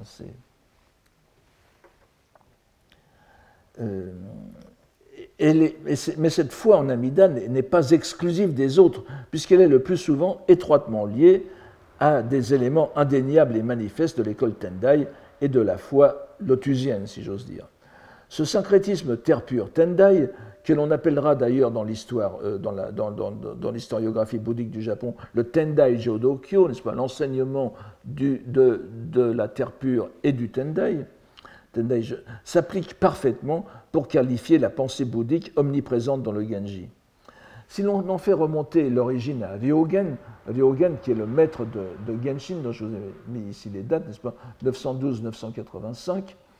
Mais cette foi en Amida n'est pas exclusive des autres, puisqu'elle est le plus souvent étroitement liée à des éléments indéniables et manifestes de l'école Tendai et de la foi lotusienne, si j'ose dire. Ce syncrétisme terre pure Tendai, que l'on appellera d'ailleurs dans l'histoire, dans l'historiographie bouddhique du Japon, le Tendai Jodokyo, n'est-ce pas, l'enseignement de la terre pure et du Tendai, s'applique parfaitement pour qualifier la pensée bouddhique omniprésente dans le Genji. Si l'on en fait remonter l'origine à Ryogen qui est le maître de Genshin, dont je vous ai mis ici les dates, n'est-ce pas, 912-985,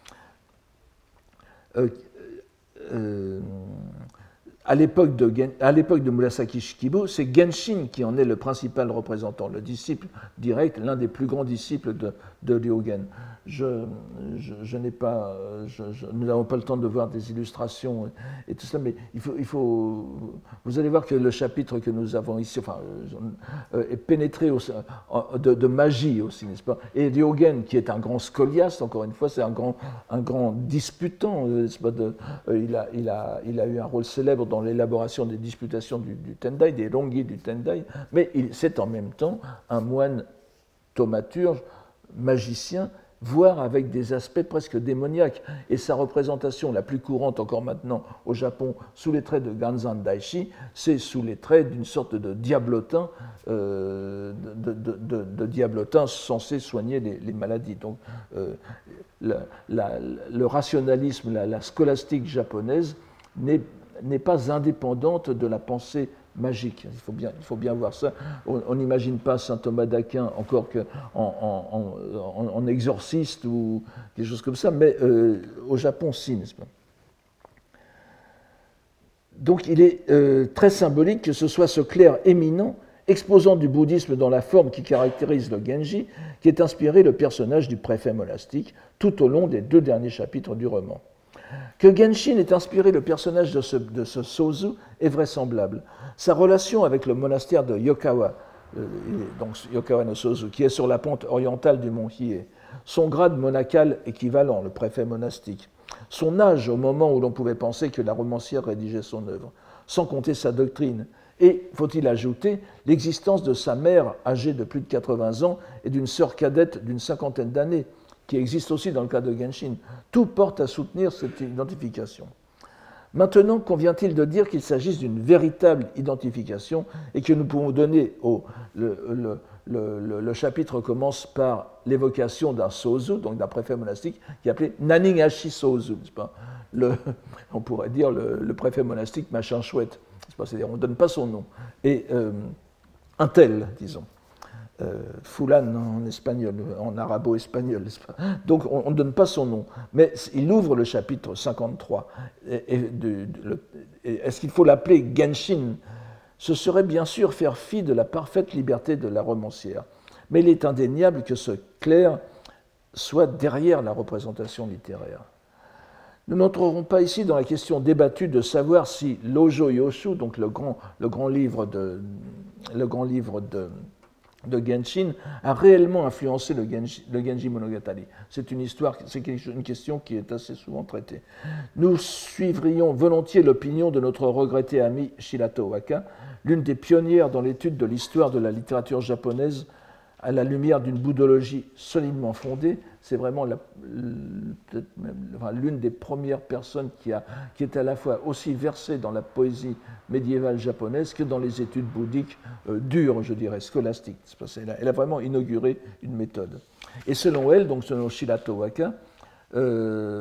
à l'époque de Murasaki Shikibu, c'est Genshin qui en est le principal représentant, le disciple direct, l'un des plus grands disciples de Ryogen. Nous n'avons pas le temps de voir des illustrations et tout ça, mais vous allez voir que le chapitre que nous avons ici est pénétré de magie aussi, n'est-ce pas? Et Ryogen, qui est un grand scoliaste, encore une fois, c'est un grand disputant, n'est-ce pas? Il a eu un rôle célèbre dans l'élaboration des disputations du Tendai, des rongi du Tendai, mais c'est en même temps un moine thaumaturge, magicien, voire avec des aspects presque démoniaques. Et sa représentation la plus courante encore maintenant au Japon, sous les traits de Ganzan Daishi, c'est sous les traits d'une sorte de diablotin, de diablotin censé soigner les maladies. Donc le rationalisme, la scolastique japonaise n'est pas indépendante de la pensée magique. Il faut bien voir ça. On n'imagine pas saint Thomas d'Aquin encore en exorciste ou des choses comme ça, mais au Japon, si, n'est-ce pas? Donc il est très symbolique que ce soit ce clerc éminent, exposant du bouddhisme dans la forme qui caractérise le Genji, qui ait inspiré le personnage du préfet monastique tout au long des 2 derniers chapitres du roman. Que Genshin ait inspiré le personnage de ce Sozu est vraisemblable. Sa relation avec le monastère de Yokawa, donc Yokawa no Sozu, qui est sur la pente orientale du mont Hiei, son grade monacal équivalent, le préfet monastique, son âge au moment où l'on pouvait penser que la romancière rédigeait son œuvre, sans compter sa doctrine, et, faut-il ajouter, l'existence de sa mère âgée de plus de 80 ans et d'une sœur cadette d'une 50aine d'années, qui existe aussi dans le cas de Genshin. Tout porte à soutenir cette identification. Maintenant, convient-il de dire qu'il s'agisse d'une véritable identification et que nous pouvons donner le chapitre commence par l'évocation d'un Sozu, donc d'un préfet monastique, qui est appelé Naningashi Sozu, n'est-ce pas? On pourrait dire le préfet monastique machin chouette, n'est-ce pas? C'est-à-dire on ne donne pas son nom. Et un tel, disons. Fulan en espagnol, en arabo-espagnol, n'est-ce pas? Donc on ne donne pas son nom, mais il ouvre le chapitre 53. Est-ce qu'il faut l'appeler Genshin? Ce serait bien sûr faire fi de la parfaite liberté de la romancière, mais il est indéniable que ce clerc soit derrière la représentation littéraire. Nous n'entrerons pas ici dans la question débattue de savoir si l'Ojo Yoshu, donc le grand livre de Genshin, a réellement influencé le Genji Monogatari. C'est une question qui est assez souvent traitée. Nous suivrions volontiers l'opinion de notre regretté ami Shirato Waka, l'une des pionnières dans l'étude de l'histoire de la littérature japonaise à la lumière d'une bouddhologie solidement fondée. C'est vraiment l'une des premières personnes qui est à la fois aussi versée dans la poésie médiévale japonaise que dans les études bouddhiques dures, je dirais, scolastiques. Elle a vraiment inauguré une méthode. Et selon elle, donc selon Shirato Waka,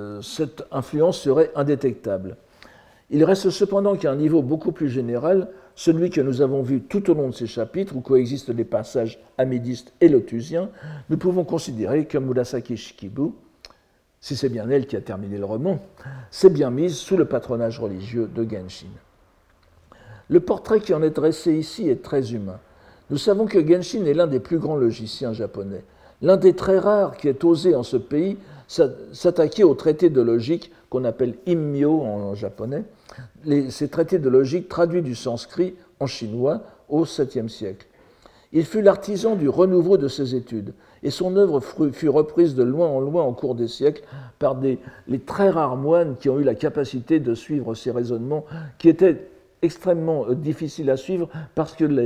cette influence serait indétectable. Il reste cependant qu'à un niveau beaucoup plus général, celui que nous avons vu tout au long de ces chapitres, où coexistent les passages amidistes et lotusiens, nous pouvons considérer que Murasaki Shikibu, si c'est bien elle qui a terminé le roman, s'est bien mise sous le patronage religieux de Genshin. Le portrait qui en est dressé ici est très humain. Nous savons que Genshin est l'un des plus grands logiciens japonais, l'un des très rares qui ait osé en ce pays s'attaquer aux traités de logique qu'on appelle immyo en japonais, ces traités de logique traduits du sanskrit en chinois au 7e siècle. Il fut l'artisan du renouveau de ses études, et son œuvre fut reprise de loin en loin au cours des siècles par les très rares moines qui ont eu la capacité de suivre ces raisonnements qui étaient extrêmement difficiles à suivre parce que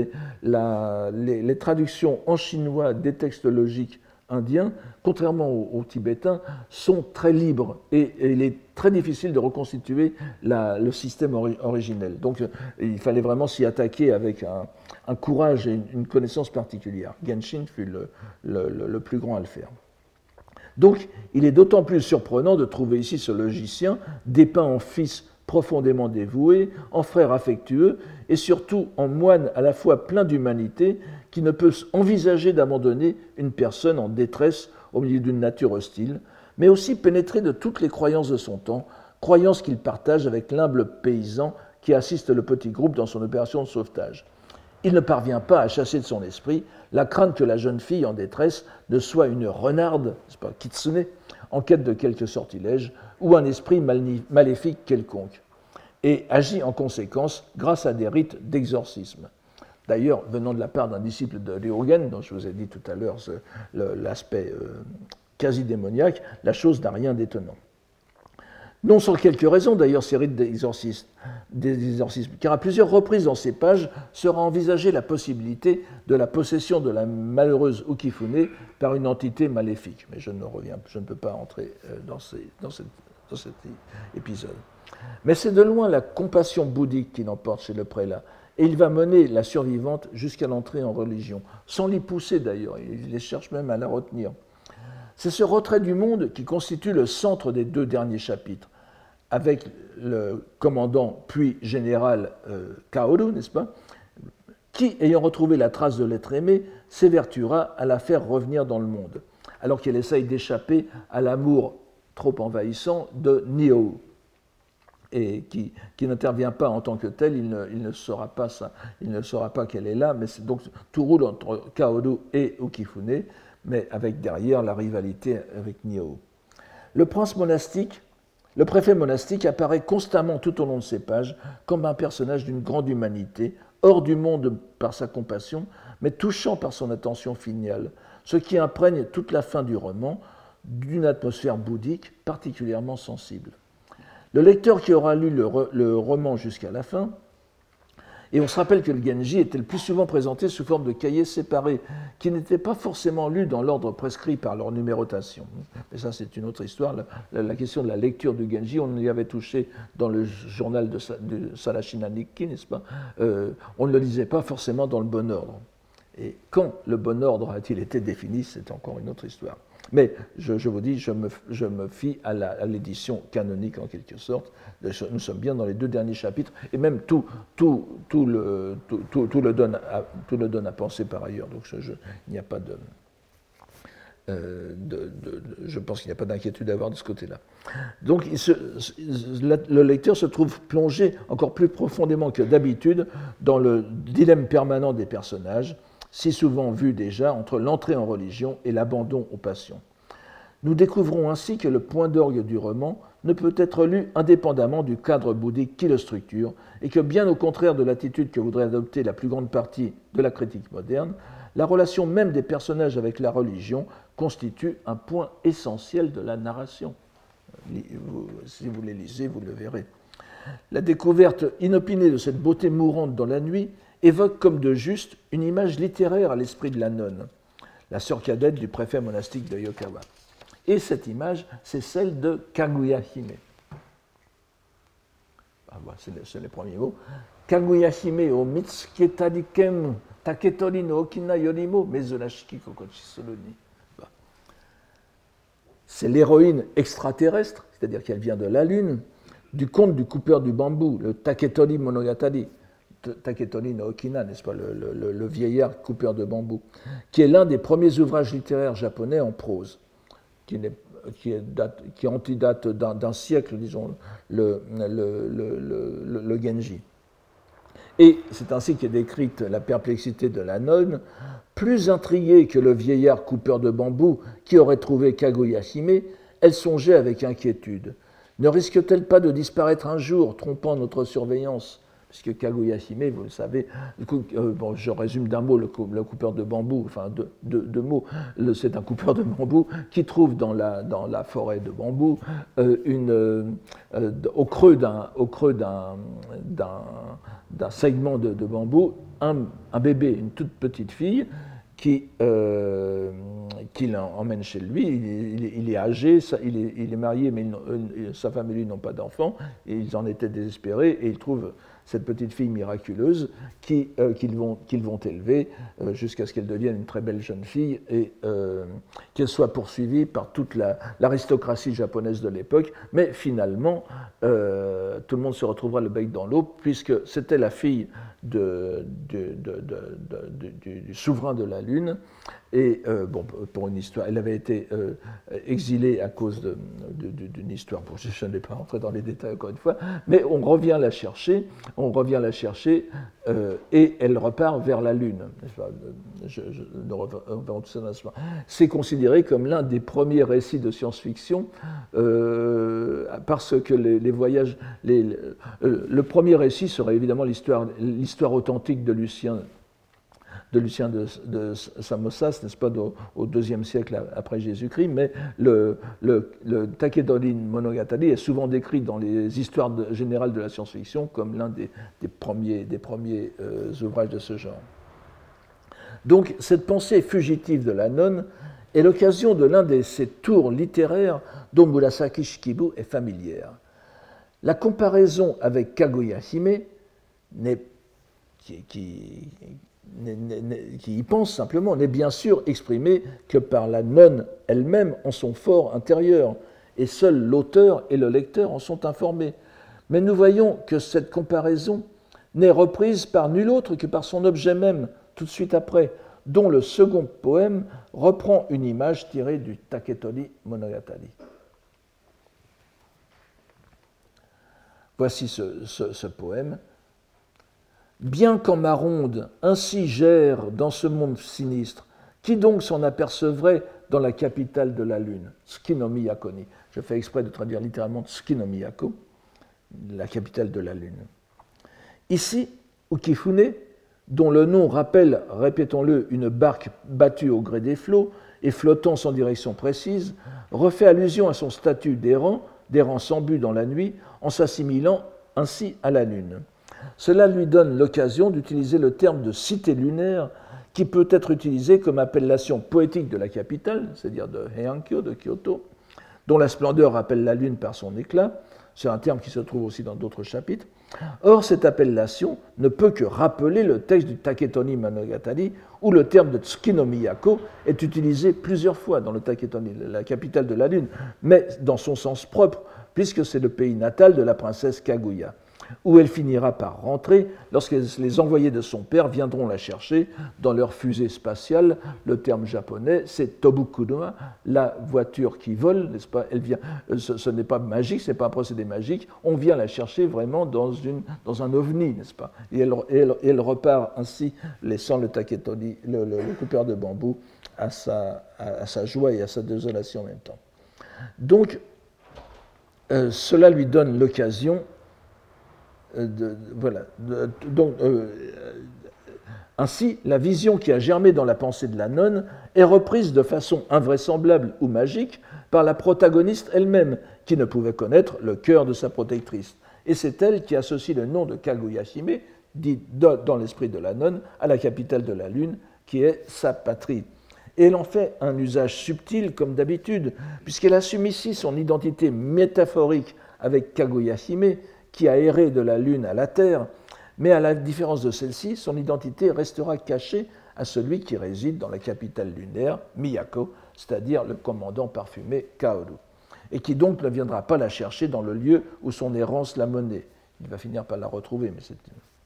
les traductions en chinois des textes logiques indiens, contrairement aux tibétains, sont très libres et il est très difficile de reconstituer le système originel. Donc il fallait vraiment s'y attaquer avec un courage et une connaissance particulière. Genshin fut le plus grand à le faire. Donc il est d'autant plus surprenant de trouver ici ce logicien dépeint en fils profondément dévoué, en frère affectueux et surtout en moine à la fois plein d'humanité qui ne peut envisager d'abandonner une personne en détresse au milieu d'une nature hostile, mais aussi pénétré de toutes les croyances de son temps, croyances qu'il partage avec l'humble paysan qui assiste le petit groupe dans son opération de sauvetage. Il ne parvient pas à chasser de son esprit la crainte que la jeune fille en détresse ne soit une renarde, c'est pas kitsune, en quête de quelque sortilège, ou un esprit maléfique quelconque, et agit en conséquence grâce à des rites d'exorcisme. D'ailleurs, venant de la part d'un disciple de Ryogen, dont je vous ai dit tout à l'heure l'aspect quasi démoniaque, la chose n'a rien d'étonnant. Non sans quelques raisons, d'ailleurs, ces rites d'exorcisme, car à plusieurs reprises dans ces pages sera envisagée la possibilité de la possession de la malheureuse Ukifune par une entité maléfique. Mais je ne peux pas entrer dans cet épisode. Mais c'est de loin la compassion bouddhique qui l'emporte chez le prélat, et il va mener la survivante jusqu'à l'entrée en religion, sans l'y pousser d'ailleurs, il les cherche même à la retenir. C'est ce retrait du monde qui constitue le centre des 2 derniers chapitres, avec le commandant puis général Kaoru, n'est-ce pas, qui, ayant retrouvé la trace de l'être aimé, s'évertuera à la faire revenir dans le monde, alors qu'elle essaye d'échapper à l'amour trop envahissant de Nihou, et qui n'intervient pas en tant que tel, il ne saura pas qu'elle est là, mais c'est donc tout roule entre Kaoru et Ukifune, mais avec derrière la rivalité avec Nihou. Le préfet monastique apparaît constamment tout au long de ces pages comme un personnage d'une grande humanité, hors du monde par sa compassion, mais touchant par son attention filiale, ce qui imprègne toute la fin du roman d'une atmosphère bouddhique particulièrement sensible. Le lecteur qui aura lu le roman jusqu'à la fin, et on se rappelle que le Genji était le plus souvent présenté sous forme de cahiers séparés, qui n'étaient pas forcément lus dans l'ordre prescrit par leur numérotation. Mais ça, c'est une autre histoire. La question de la lecture du Genji, on y avait touché dans le journal de Sarashina Nikki, n'est-ce pas? On ne le lisait pas forcément dans le bon ordre. Et quand le bon ordre a-t-il été défini, c'est encore une autre histoire. Mais je vous dis, je me fie à l'édition canonique en quelque sorte. Nous sommes bien dans les 2 derniers chapitres, et même tout le donne à penser par ailleurs. Donc il n'y a pas je pense qu'il n'y a pas d'inquiétude à avoir de ce côté-là. Donc le lecteur se trouve plongé encore plus profondément que d'habitude dans le dilemme permanent des personnages, si souvent vu déjà entre l'entrée en religion et l'abandon aux passions. Nous découvrons ainsi que le point d'orgue du roman ne peut être lu indépendamment du cadre bouddhique qui le structure, et que bien au contraire de l'attitude que voudrait adopter la plus grande partie de la critique moderne, la relation même des personnages avec la religion constitue un point essentiel de la narration. Si vous les lisez, vous le verrez. La découverte inopinée de cette beauté mourante dans la nuit évoque comme de juste une image littéraire à l'esprit de la nonne, la sœur cadette du préfet monastique de Yokawa. Et cette image, c'est celle de Kaguya-hime. C'est les premiers mots. Kaguya-hime o mitsuketariken taketori no okina yorimo mezurashiki kokochi suru ni. C'est l'héroïne extraterrestre, c'est-à-dire qu'elle vient de la Lune, du conte du coupeur du bambou, le Taketori Monogatari, Taketoni no Okina, n'est-ce pas, le vieillard coupeur de bambou, qui est l'un des premiers ouvrages littéraires japonais en prose, qui antidate d'un siècle, disons, le Genji. Et c'est ainsi qu'est décrite la perplexité de la nonne, plus intriguée que le vieillard coupeur de bambou qui aurait trouvé Kaguya-hime, elle songeait avec inquiétude. Ne risque-t-elle pas de disparaître un jour, trompant notre surveillance? Puisque Kaguya-hime, vous le savez, bon, je résume d'un mot le coupeur de bambou, enfin deux mots, c'est un coupeur de bambou qui trouve dans la forêt de bambou, au creux d'un segment de bambou, un bébé, une toute petite fille, qui l'emmène chez lui. Il est âgé, il est marié, mais sa femme et lui n'ont pas d'enfant, et ils en étaient désespérés, et ils trouvent cette petite fille miraculeuse qu'ils vont élever jusqu'à ce qu'elle devienne une très belle jeune fille et qu'elle soit poursuivie par toute l'aristocratie japonaise de l'époque. Mais finalement, tout le monde se retrouvera le bec dans l'eau, puisque c'était la fille du souverain de la Lune. Et bon, pour une histoire, elle avait été exilée à cause d'une histoire. Bon, je ne vais pas rentrer dans les détails encore une fois, mais on revient la chercher, et elle repart vers la Lune. C'est considéré comme l'un des premiers récits de science-fiction parce que les voyages, le premier récit serait évidemment l'histoire authentique de Lucien de Samosas, n'est-ce pas, au IIe siècle après Jésus-Christ, mais le Taketoni Monogatari est souvent décrit dans les histoires générales de la science-fiction comme l'un des premiers ouvrages de ce genre. Donc, cette pensée fugitive de la nonne est l'occasion de l'un de ces tours littéraires dont Murasaki Shikibu est familière. La comparaison avec Kaguya-hime qui y pense simplement, n'est bien sûr exprimée que par la nonne elle-même en son fort intérieur, et seul l'auteur et le lecteur en sont informés. Mais nous voyons que cette comparaison n'est reprise par nul autre que par son objet même, tout de suite après, dont le second poème reprend une image tirée du Taketoni Monogatari. Voici ce poème. Bien qu'en ma ronde ainsi gère dans ce monde sinistre, qui donc s'en apercevrait dans la capitale de la Lune, Tsukinomiyako ni. Je fais exprès de traduire littéralement Tsukinomiyako, la capitale de la Lune. Ici, Ukifune, dont le nom rappelle, répétons-le, une barque battue au gré des flots et flottant sans direction précise, refait allusion à son statut d'errant sans but dans la nuit, en s'assimilant ainsi à la Lune. Cela lui donne l'occasion d'utiliser le terme de cité lunaire qui peut être utilisé comme appellation poétique de la capitale, c'est-à-dire de Heiankyo, de Kyoto, dont la splendeur rappelle la Lune par son éclat. C'est un terme qui se trouve aussi dans d'autres chapitres. Or, cette appellation ne peut que rappeler le texte du Taketoni Monogatari, où le terme de Tsukinomiyako est utilisé plusieurs fois dans le Taketoni, la capitale de la Lune, mais dans son sens propre, puisque c'est le pays natal de la princesse Kaguya, où elle finira par rentrer lorsque les envoyés de son père viendront la chercher dans leur fusée spatiale. Le terme japonais, c'est Tobukudoa, la voiture qui vole, n'est-ce pas? Elle vient, ce n'est pas magique, ce n'est pas un procédé magique, on vient la chercher vraiment dans un ovni, n'est-ce pas? Et elle repart ainsi, laissant le Taketoni, le coupeur de bambou, à sa joie et à sa désolation en même temps. Donc, cela lui donne l'occasion ainsi, la vision qui a germé dans la pensée de la nonne est reprise de façon invraisemblable ou magique par la protagoniste elle-même, qui ne pouvait connaître le cœur de sa protectrice. Et c'est elle qui associe le nom de Kaguya-hime, dit dans l'esprit de la nonne, à la capitale de la Lune, qui est sa patrie. Et elle en fait un usage subtil, comme d'habitude, puisqu'elle assume ici son identité métaphorique avec Kaguya-hime, qui a erré de la Lune à la Terre, mais à la différence de celle-ci, son identité restera cachée à celui qui réside dans la capitale lunaire, Miyako, c'est-à-dire le commandant parfumé Kaoru, et qui donc ne viendra pas la chercher dans le lieu où son errance l'a menée. Il va finir par la retrouver, mais c'est...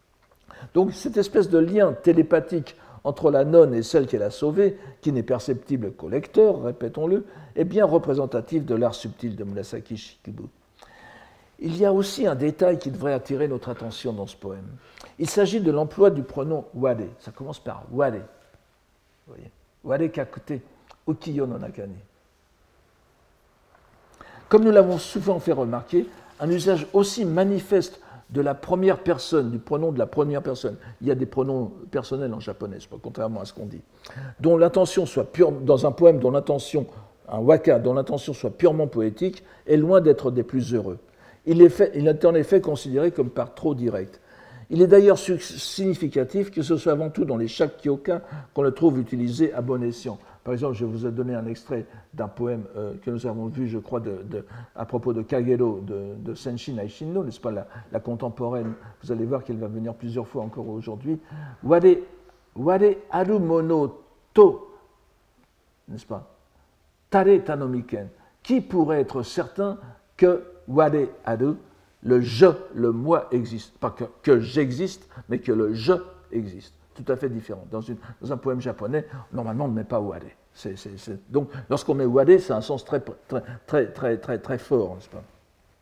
Donc cette espèce de lien télépathique entre la nonne et celle qu'elle a sauvée, qui n'est perceptible qu'au lecteur, répétons-le, est bien représentatif de l'art subtil de Murasaki Shikibu. Il y a aussi un détail qui devrait attirer notre attention dans ce poème. Il s'agit de l'emploi du pronom ware. Ça commence par ware. Vous voyez, ware kakute, ukiyo no nakani. Comme nous l'avons souvent fait remarquer, un usage aussi manifeste de la première personne, du pronom de la première personne. Il y a des pronoms personnels en japonais, contrairement à ce qu'on dit. Dont l'intention soit pure, dans un poème dont l'intention, un waka, dont l'intention soit purement poétique, est loin d'être des plus heureux. Il est en effet considéré comme par trop direct. Il est d'ailleurs significatif que ce soit avant tout dans les shakkyoka qu'on le trouve utilisé à bon escient. Par exemple, je vous ai donné un extrait d'un poème que nous avons vu, je crois, à propos de Kagero, de Senshin Aishinno, n'est-ce pas, la contemporaine. Vous allez voir qu'elle va venir plusieurs fois encore aujourd'hui. Ware aru mono to, n'est-ce pas, tare tanomiken. Qui pourrait être certain que ware aru, le je, le moi existe. Pas que j'existe, mais que le je existe. Tout à fait différent. Dans un poème japonais, normalement, on ne met pas ware. Donc, lorsqu'on met ware, c'est un sens très fort, n'est-ce pas?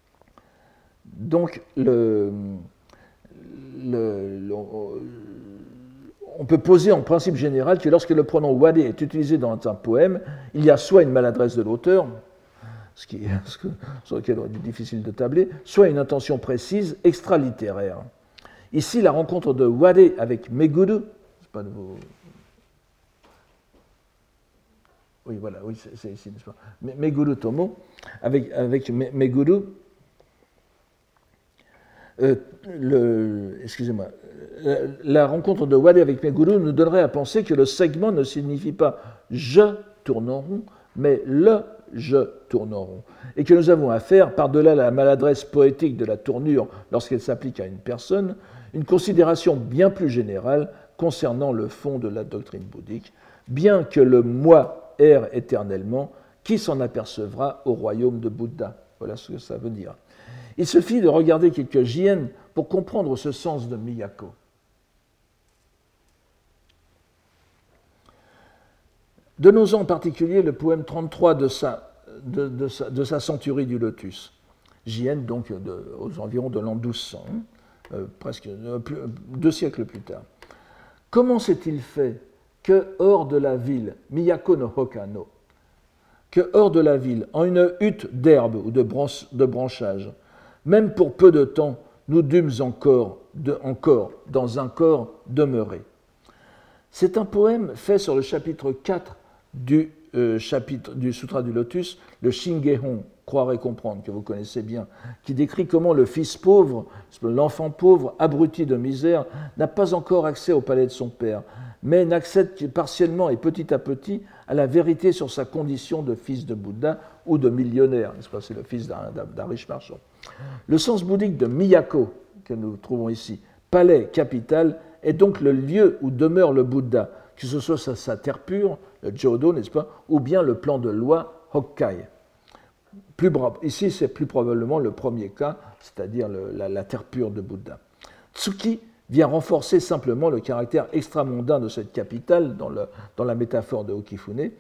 Donc, on peut poser en principe général que lorsque le pronom ware est utilisé dans un poème, il y a soit une maladresse de l'auteur, sur lequel il est difficile de tabler, soit une intention précise extra-littéraire. Ici, la rencontre de ware avec Meguru, c'est pas de vos... Oui, voilà, oui, c'est ici, n'est-ce pas? Meguru Tomo, avec Meguru, excusez-moi, la rencontre de ware avec Meguru nous donnerait à penser que le segment ne signifie pas je tourne en rond, mais le je tourne en rond, et que nous avons affaire, par-delà la maladresse poétique de la tournure lorsqu'elle s'applique à une personne, une considération bien plus générale concernant le fond de la doctrine bouddhique, bien que le moi erre éternellement, qui s'en apercevra au royaume de Bouddha? Voilà ce que ça veut dire. Il suffit de regarder quelques jien pour comprendre ce sens de Miyako. Donnons en particulier le poème 33 de sa Centurie du Lotus. Jien, donc aux environs de l'an 1200, presque 2 siècles plus tard. Comment s'est-il fait que hors de la ville, Miyako no Hokano, que hors de la ville, en une hutte d'herbe ou de branchage, même pour peu de temps, nous dûmes encore dans un corps demeuré. C'est un poème fait sur le chapitre 4 du Sutra du Lotus, le Shingehon, croire et comprendre, que vous connaissez bien, qui décrit comment le fils pauvre, l'enfant pauvre, abruti de misère, n'a pas encore accès au palais de son père, mais n'accède que partiellement et petit à petit à la vérité sur sa condition de fils de Bouddha ou de millionnaire, n'est-ce pas, c'est le fils d'un riche marchand. Le sens bouddhique de Miyako, que nous trouvons ici, palais, capitale, est donc le lieu où demeure le Bouddha, que ce soit sa terre pure, le Jodo, n'est-ce pas, ou bien le plan de loi Hokkai. Ici, c'est plus probablement le premier cas, c'est-à-dire la terre pure de Bouddha. Tsuki vient renforcer simplement le caractère extramondain de cette capitale dans la métaphore de Okifune,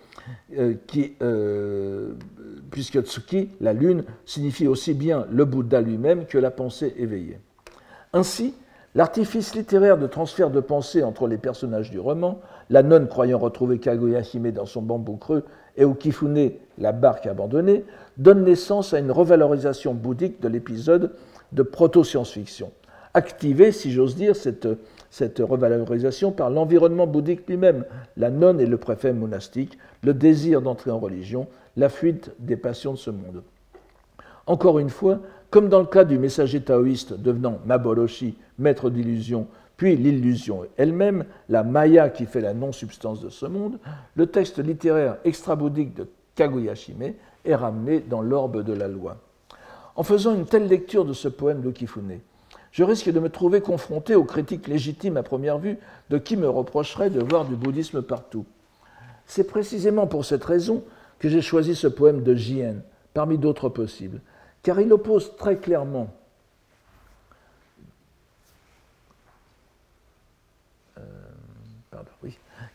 puisque Tsuki, la lune, signifie aussi bien le Bouddha lui-même que la pensée éveillée. Ainsi, l'artifice littéraire de transfert de pensée entre les personnages du roman, la nonne croyant retrouver Kaguya-hime dans son bambou creux et Okifune, la barque abandonnée, donne naissance à une revalorisation bouddhique de l'épisode de proto-science-fiction. Activée, si j'ose dire, cette revalorisation par l'environnement bouddhique lui-même, la nonne et le préfet monastique, le désir d'entrer en religion, la fuite des passions de ce monde. Encore une fois, comme dans le cas du messager taoïste devenant Maboroshi, maître d'illusion, puis l'illusion elle-même, la maya qui fait la non-substance de ce monde, le texte littéraire extra-bouddhique de Kaguya-shime est ramené dans l'orbe de la loi. En faisant une telle lecture de ce poème d'Okifune, je risque de me trouver confronté aux critiques légitimes à première vue de qui me reprocherait de voir du bouddhisme partout. C'est précisément pour cette raison que j'ai choisi ce poème de Jien, parmi d'autres possibles, car il oppose très clairement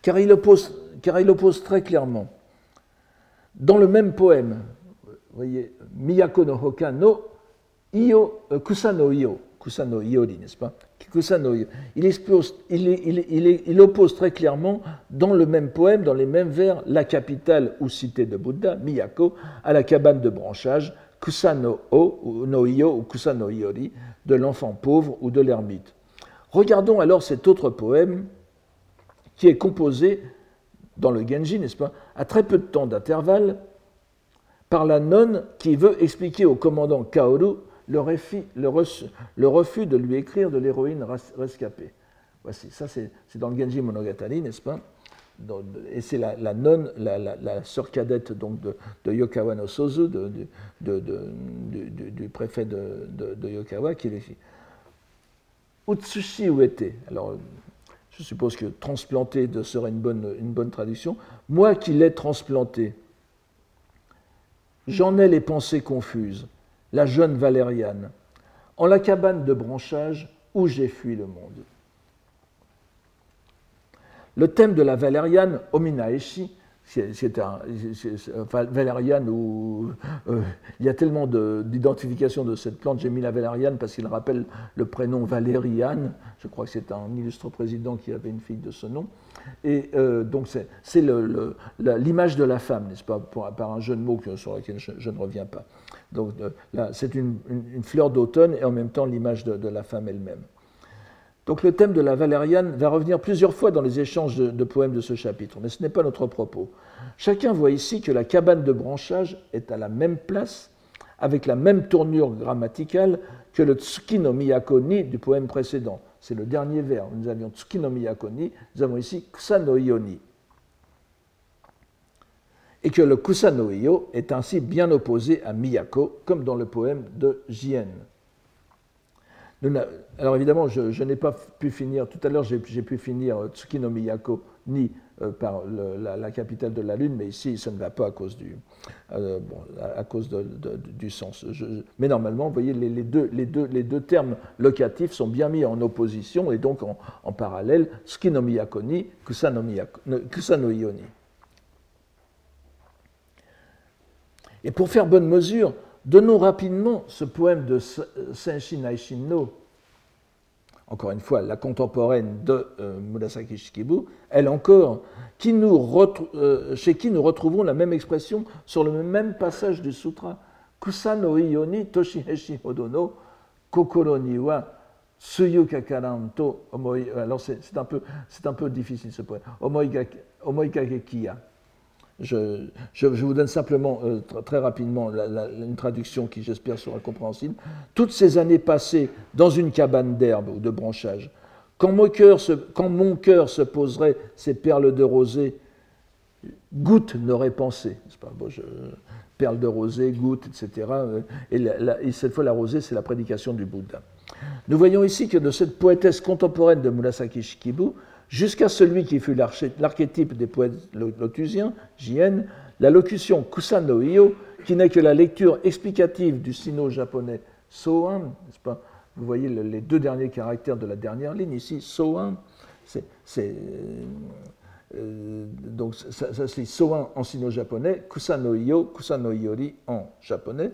car il oppose très clairement, dans le même poème, vous voyez, Miyako no Hoka no Iyo, Kusano Iori, n'est-ce pas? Kusano Iori. Il oppose très clairement, dans le même poème, dans les mêmes vers, la capitale ou cité de Bouddha, Miyako, à la cabane de branchage, Kusano O, no Iyo ou Kusano Iori, de l'enfant pauvre ou de l'ermite. Regardons alors cet autre poème qui est composé dans le Genji, n'est-ce pas, à très peu de temps d'intervalle, par la nonne qui veut expliquer au commandant Kaoru le refus de lui écrire de l'héroïne rescapée. Voici, ça c'est dans le Genji Monogatari, n'est-ce pas? Et c'est la nonne, la sœur cadette donc de Yokawa no Sozu, du préfet de Yokawa, qui l'écrit. Utsushi uete. Alors, je suppose que transplanté serait une bonne traduction. Moi qui l'ai transplanté, j'en ai les pensées confuses, la jeune Valériane, en la cabane de branchage où j'ai fui le monde. Le thème de la Valériane, Ominaeshi, Valériane où il y a tellement d'identification de cette plante, j'ai mis la Valériane parce qu'il rappelle le prénom Valériane, je crois que c'est un illustre président qui avait une fille de ce nom, et donc c'est l'image de la femme, n'est-ce pas, par un jeu de mots sur lequel je ne reviens pas. Donc là, c'est une fleur d'automne et en même temps l'image de la femme elle-même. Donc le thème de la Valériane va revenir plusieurs fois dans les échanges de poèmes de ce chapitre, mais ce n'est pas notre propos. Chacun voit ici que la cabane de branchage est à la même place, avec la même tournure grammaticale que le Tsuki no Miyako ni du poème précédent. C'est le dernier vers. Nous avions Tsuki no Miyako ni, nous avons ici Kusa no Iyo ni. Et que le Kusa no Iyo est ainsi bien opposé à Miyako, comme dans le poème de Jien. Alors évidemment, je n'ai pas pu finir, tout à l'heure j'ai pu finir Tsuki no Miyako ni par la capitale de la Lune, mais ici ça ne va pas à cause du sens. Mais normalement, vous voyez, les deux termes locatifs sont bien mis en opposition et donc en parallèle, Tsuki no Miyako ni, Kusa no Iyo ni. Et pour faire bonne mesure, donnons rapidement ce poème de Senshi Naishin no, encore une fois, la contemporaine de Murasaki Shikibu, elle encore, chez qui nous retrouvons la même expression sur le même passage du sutra. Kusa no iyo ni toshiheshi hodo no kokoro ni wa suyu kakaran to omoi. Alors c'est un peu difficile ce poème. Omoi kagekiya. Je vous donne simplement très rapidement une traduction qui, j'espère, sera compréhensible. Toutes ces années passées dans une cabane d'herbe ou de branchage, quand mon cœur se poserait ces perles de rosée, gouttes n'auraient pensé. C'est pas, perles de rosée, gouttes, etc. Et cette fois, la rosée, c'est la prédication du Bouddha. Nous voyons ici que de cette poétesse contemporaine de Murasaki Shikibu, jusqu'à celui qui fut l'archétype des poètes lotusiens, Jien, la locution Kusa no Iyo, qui n'est que la lecture explicative du sino-japonais Soan, n'est-ce pas? Vous voyez les deux derniers caractères de la dernière ligne ici, Soan, donc ça c'est Soan en sino-japonais, Kusa no Iyo, Kusa no Iori en japonais,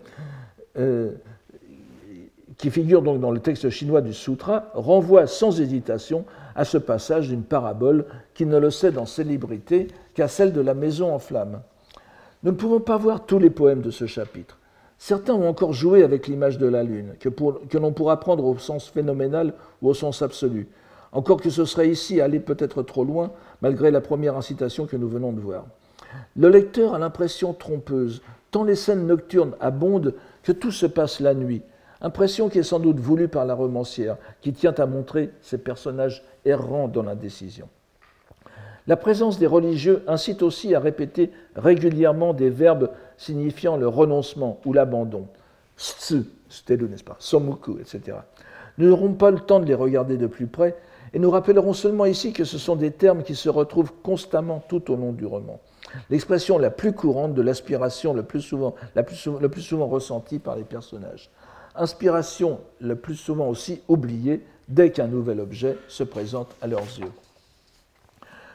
qui figure donc dans le texte chinois du sutra, renvoie sans hésitation à ce passage d'une parabole qui ne le cède en célébrité qu'à celle de la maison en flammes. Nous ne pouvons pas voir tous les poèmes de ce chapitre. Certains ont encore joué avec l'image de la lune, que l'on pourra prendre au sens phénoménal ou au sens absolu, encore que ce serait ici aller peut-être trop loin, malgré la première incitation que nous venons de voir. Le lecteur a l'impression trompeuse, tant les scènes nocturnes abondent que tout se passe la nuit, impression qui est sans doute voulue par la romancière, qui tient à montrer ces personnages errants dans l'indécision. La présence des religieux incite aussi à répéter régulièrement des verbes signifiant le renoncement ou l'abandon. Tsu, steru, n'est-ce pas, somuku, etc. Nous n'aurons pas le temps de les regarder de plus près et nous rappellerons seulement ici que ce sont des termes qui se retrouvent constamment tout au long du roman. L'expression la plus courante de l'aspiration le plus souvent ressentie par les personnages. Inspiration le plus souvent aussi oubliée dès qu'un nouvel objet se présente à leurs yeux.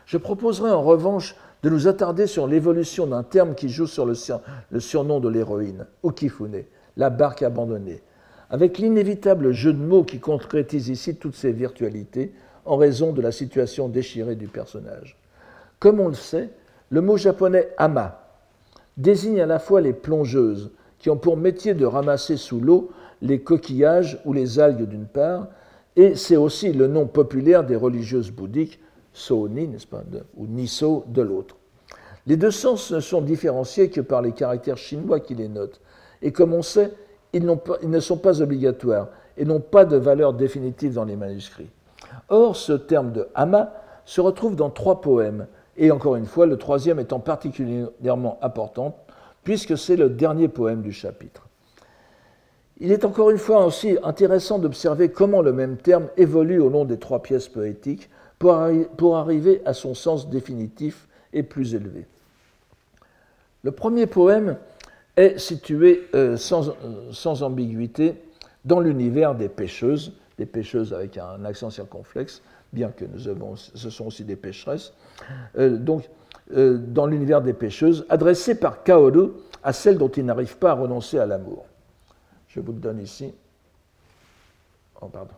Je proposerai en revanche de nous attarder sur l'évolution d'un terme qui joue sur le surnom de l'héroïne, Ukifune, la barque abandonnée, avec l'inévitable jeu de mots qui concrétise ici toutes ses virtualités en raison de la situation déchirée du personnage. Comme on le sait, le mot japonais ama désigne à la fois les plongeuses, qui ont pour métier de ramasser sous l'eau les coquillages ou les algues d'une part, et c'est aussi le nom populaire des religieuses bouddhiques, Sōni, n'est-ce pas, ou Niso de l'autre. Les deux sens ne sont différenciés que par les caractères chinois qui les notent, et comme on sait, ils ne sont pas obligatoires et n'ont pas de valeur définitive dans les manuscrits. Or, ce terme de ama se retrouve dans 3 poèmes, et encore une fois, le troisième étant particulièrement important, puisque c'est le dernier poème du chapitre. Il est encore une fois aussi intéressant d'observer comment le même terme évolue au long des 3 pièces poétiques pour arriver à son sens définitif et plus élevé. Le premier poème est situé sans ambiguïté dans l'univers des pêcheuses avec un accent circonflexe, bien que ce sont aussi des pêcheresses, dans l'univers des pêcheuses, adressé par Kaoru à celles dont il n'arrive pas à renoncer à l'amour. Je vous le donne ici. Oh, pardon.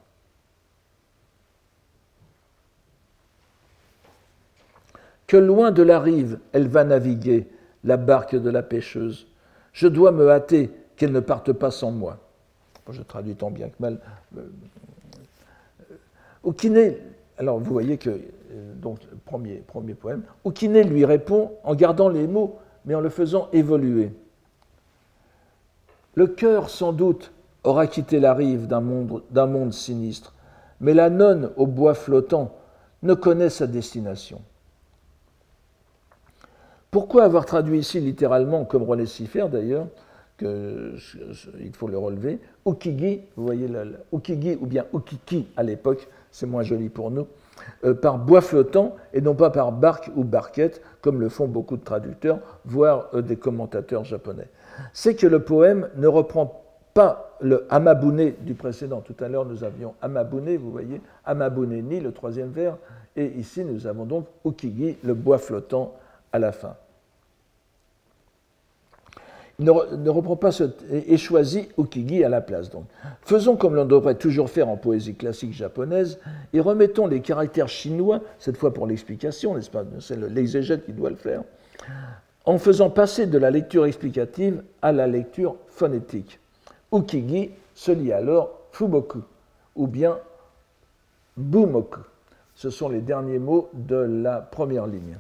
Que loin de la rive, elle va naviguer, la barque de la pêcheuse. Je dois me hâter qu'elle ne parte pas sans moi. Bon, je traduis tant bien que mal. Ukine, alors vous voyez que, donc, le premier poème, Ukine lui répond en gardant les mots, mais en le faisant évoluer. Le cœur, sans doute, aura quitté la rive d'un monde sinistre, mais la nonne au bois flottant ne connaît sa destination. Pourquoi avoir traduit ici littéralement, comme René Siffert d'ailleurs, il faut le relever, Ukigi, vous voyez Ukigi ou bien Ukiki à l'époque, c'est moins joli pour nous, par bois flottant et non pas par barque ou barquette, comme le font beaucoup de traducteurs, voire des commentateurs japonais. C'est que le poème ne reprend pas le Amabune du précédent. Tout à l'heure, nous avions Amabune, vous voyez, Amabune ni, le 3e vers, et ici, nous avons donc Ukigi, le bois flottant, à la fin. Il ne reprend pas et choisit Ukigi à la place. Donc. Faisons comme l'on devrait toujours faire en poésie classique japonaise et remettons les caractères chinois, cette fois pour l'explication, n'est-ce pas, c'est l'exégète qui doit le faire, en faisant passer de la lecture explicative à la lecture phonétique. Ukigi se lit alors Fumoku ou bien Bumoku. Ce sont les derniers mots de la première ligne.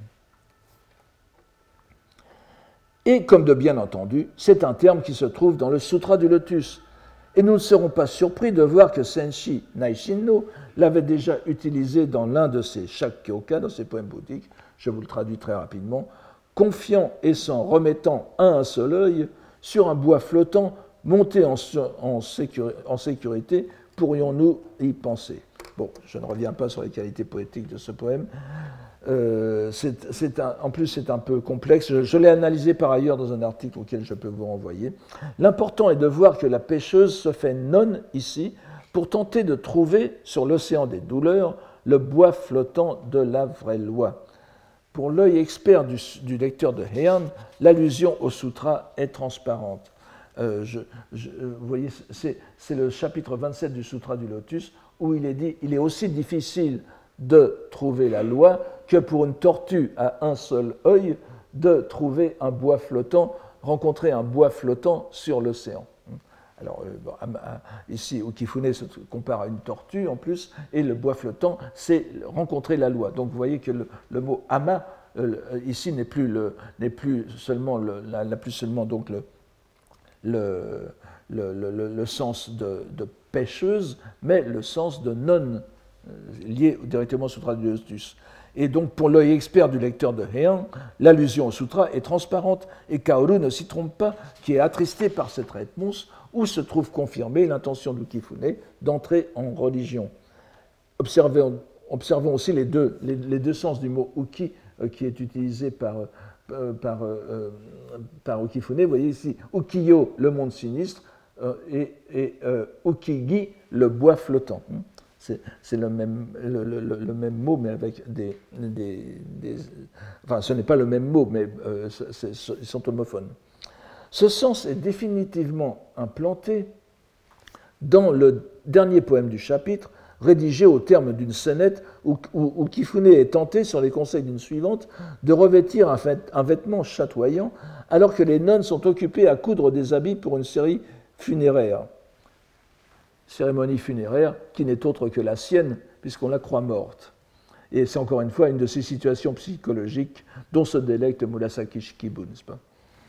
Et comme de bien entendu, c'est un terme qui se trouve dans le Sutra du Lotus. Et nous ne serons pas surpris de voir que Senshi Naishinno l'avait déjà utilisé dans l'un de ses Shakkyoka, dans ses poèmes bouddhiques, je vous le traduis très rapidement, confiant et s'en remettant à un seul œil, sur un bois flottant, monté en sécurité, pourrions-nous y penser. Bon, je ne reviens pas sur les qualités poétiques de ce poème. En plus, c'est un peu complexe. Je l'ai analysé par ailleurs dans un article auquel je peux vous renvoyer. L'important est de voir que la pêcheuse se fait nonne ici pour tenter de trouver sur l'océan des douleurs le bois flottant de la vraie loi. Pour l'œil expert du lecteur de Heian, l'allusion au sutra est transparente. Vous voyez, c'est le chapitre 27 du Sutra du Lotus où il est dit « Il est aussi difficile de trouver la loi que pour une tortue à un seul œil de trouver un bois flottant, rencontrer un bois flottant sur l'océan. » Alors, ici, Ukifune se compare à une tortue en plus, et le bois flottant, c'est rencontrer la loi. Donc, vous voyez que le mot ama, ici, n'est plus seulement donc le sens de pêcheuse, mais le sens de nonne, lié directement au Sutra du Lotus. Et donc, pour l'œil expert du lecteur de Heian, l'allusion au sutra est transparente et Kaoru ne s'y trompe pas, qui est attristé par cette réponse où se trouve confirmée l'intention d'Ukifune d'entrer en religion. Observons aussi les deux sens du mot uki qui est utilisé par Ukifune. Vous voyez ici Ukiyo, le monde sinistre, et Ukigi, le bois flottant. C'est le même mot, mais avec enfin, ce n'est pas le même mot, mais ils sont homophones. Ce sens est définitivement implanté dans le dernier poème du chapitre, rédigé au terme d'une scénette où Kifune est tenté, sur les conseils d'une suivante, de revêtir un vêtement chatoyant, alors que les nonnes sont occupées à coudre des habits pour une cérémonie funéraire qui n'est autre que la sienne, puisqu'on la croit morte. Et c'est encore une fois une de ces situations psychologiques dont se délecte Murasaki Shikibu, n'est-ce pas?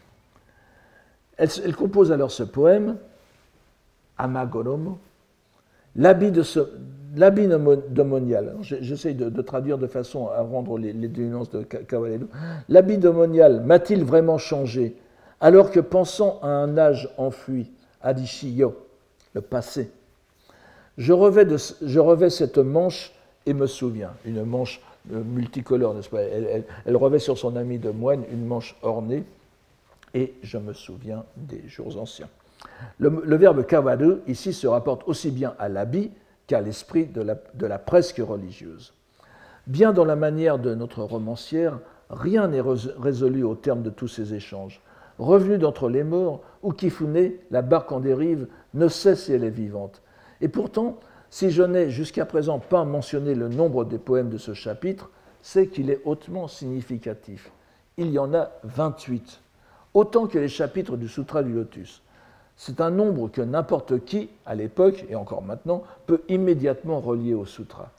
Elle compose alors ce poème, Amagoromo, l'habit domonial. J'essaie de traduire de façon à rendre les deux nuances de Kawaredo. L'habit domonial m'a-t-il vraiment changé, alors que pensant à un âge enfui, Adishiyo, le passé, je revais cette manche et me souviens, une manche multicolore, n'est-ce pas? Elle revêt sur son ami de moine une manche ornée, et je me souviens des jours anciens. Le verbe kawadu, ici, se rapporte aussi bien à l'habit qu'à l'esprit de la presque religieuse. Bien dans la manière de notre romancière, rien n'est résolu au terme de tous ces échanges. Revenue d'entre les morts, où Kifune, la barque en dérive, ne sait si elle est vivante. Et pourtant, si je n'ai jusqu'à présent pas mentionné le nombre des poèmes de ce chapitre, c'est qu'il est hautement significatif. Il y en a 28, autant que les chapitres du Sutra du Lotus. C'est un nombre que n'importe qui, à l'époque, et encore maintenant, peut immédiatement relier au sutra.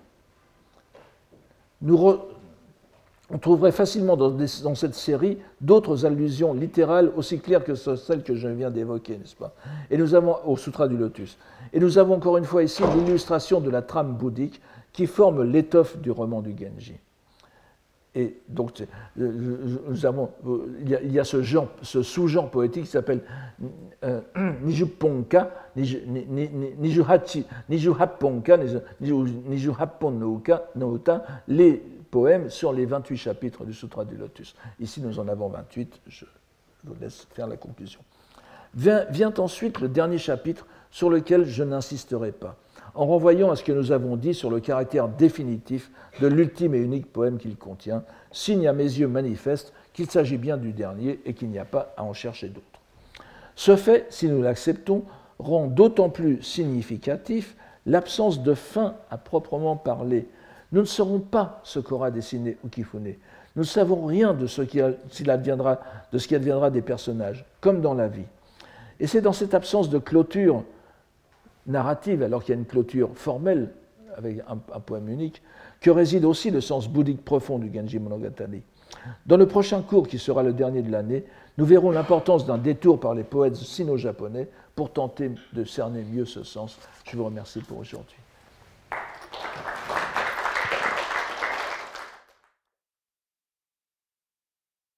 On trouverait facilement dans cette série d'autres allusions littérales aussi claires que celles que je viens d'évoquer, n'est-ce pas? Et nous avons au Sutra du Lotus. Et nous avons encore une fois ici l'illustration de la trame bouddhique qui forme l'étoffe du roman du Genji. Et donc, il y a ce sous-genre poétique qui s'appelle Nijuponka, Nijuhapponka, Nijuhappon no Uta, les poèmes sur les 28 chapitres du Sutra du Lotus. Ici, nous en avons 28, je vous laisse faire la conclusion. Vient ensuite le dernier chapitre sur lequel je n'insisterai pas, en renvoyant à ce que nous avons dit sur le caractère définitif de l'ultime et unique poème qu'il contient, signe à mes yeux manifeste qu'il s'agit bien du dernier et qu'il n'y a pas à en chercher d'autres. Ce fait, si nous l'acceptons, rend d'autant plus significatif l'absence de fin à proprement parler. Nous ne saurons pas ce qu'aura dessiné Ukifune. Nous ne savons rien de ce qui adviendra des personnages, comme dans la vie. Et c'est dans cette absence de clôture narrative, alors qu'il y a une clôture formelle avec un poème unique, que réside aussi le sens bouddhique profond du Genji Monogatari. Dans le prochain cours, qui sera le dernier de l'année, nous verrons l'importance d'un détour par les poètes sino-japonais pour tenter de cerner mieux ce sens. Je vous remercie pour aujourd'hui.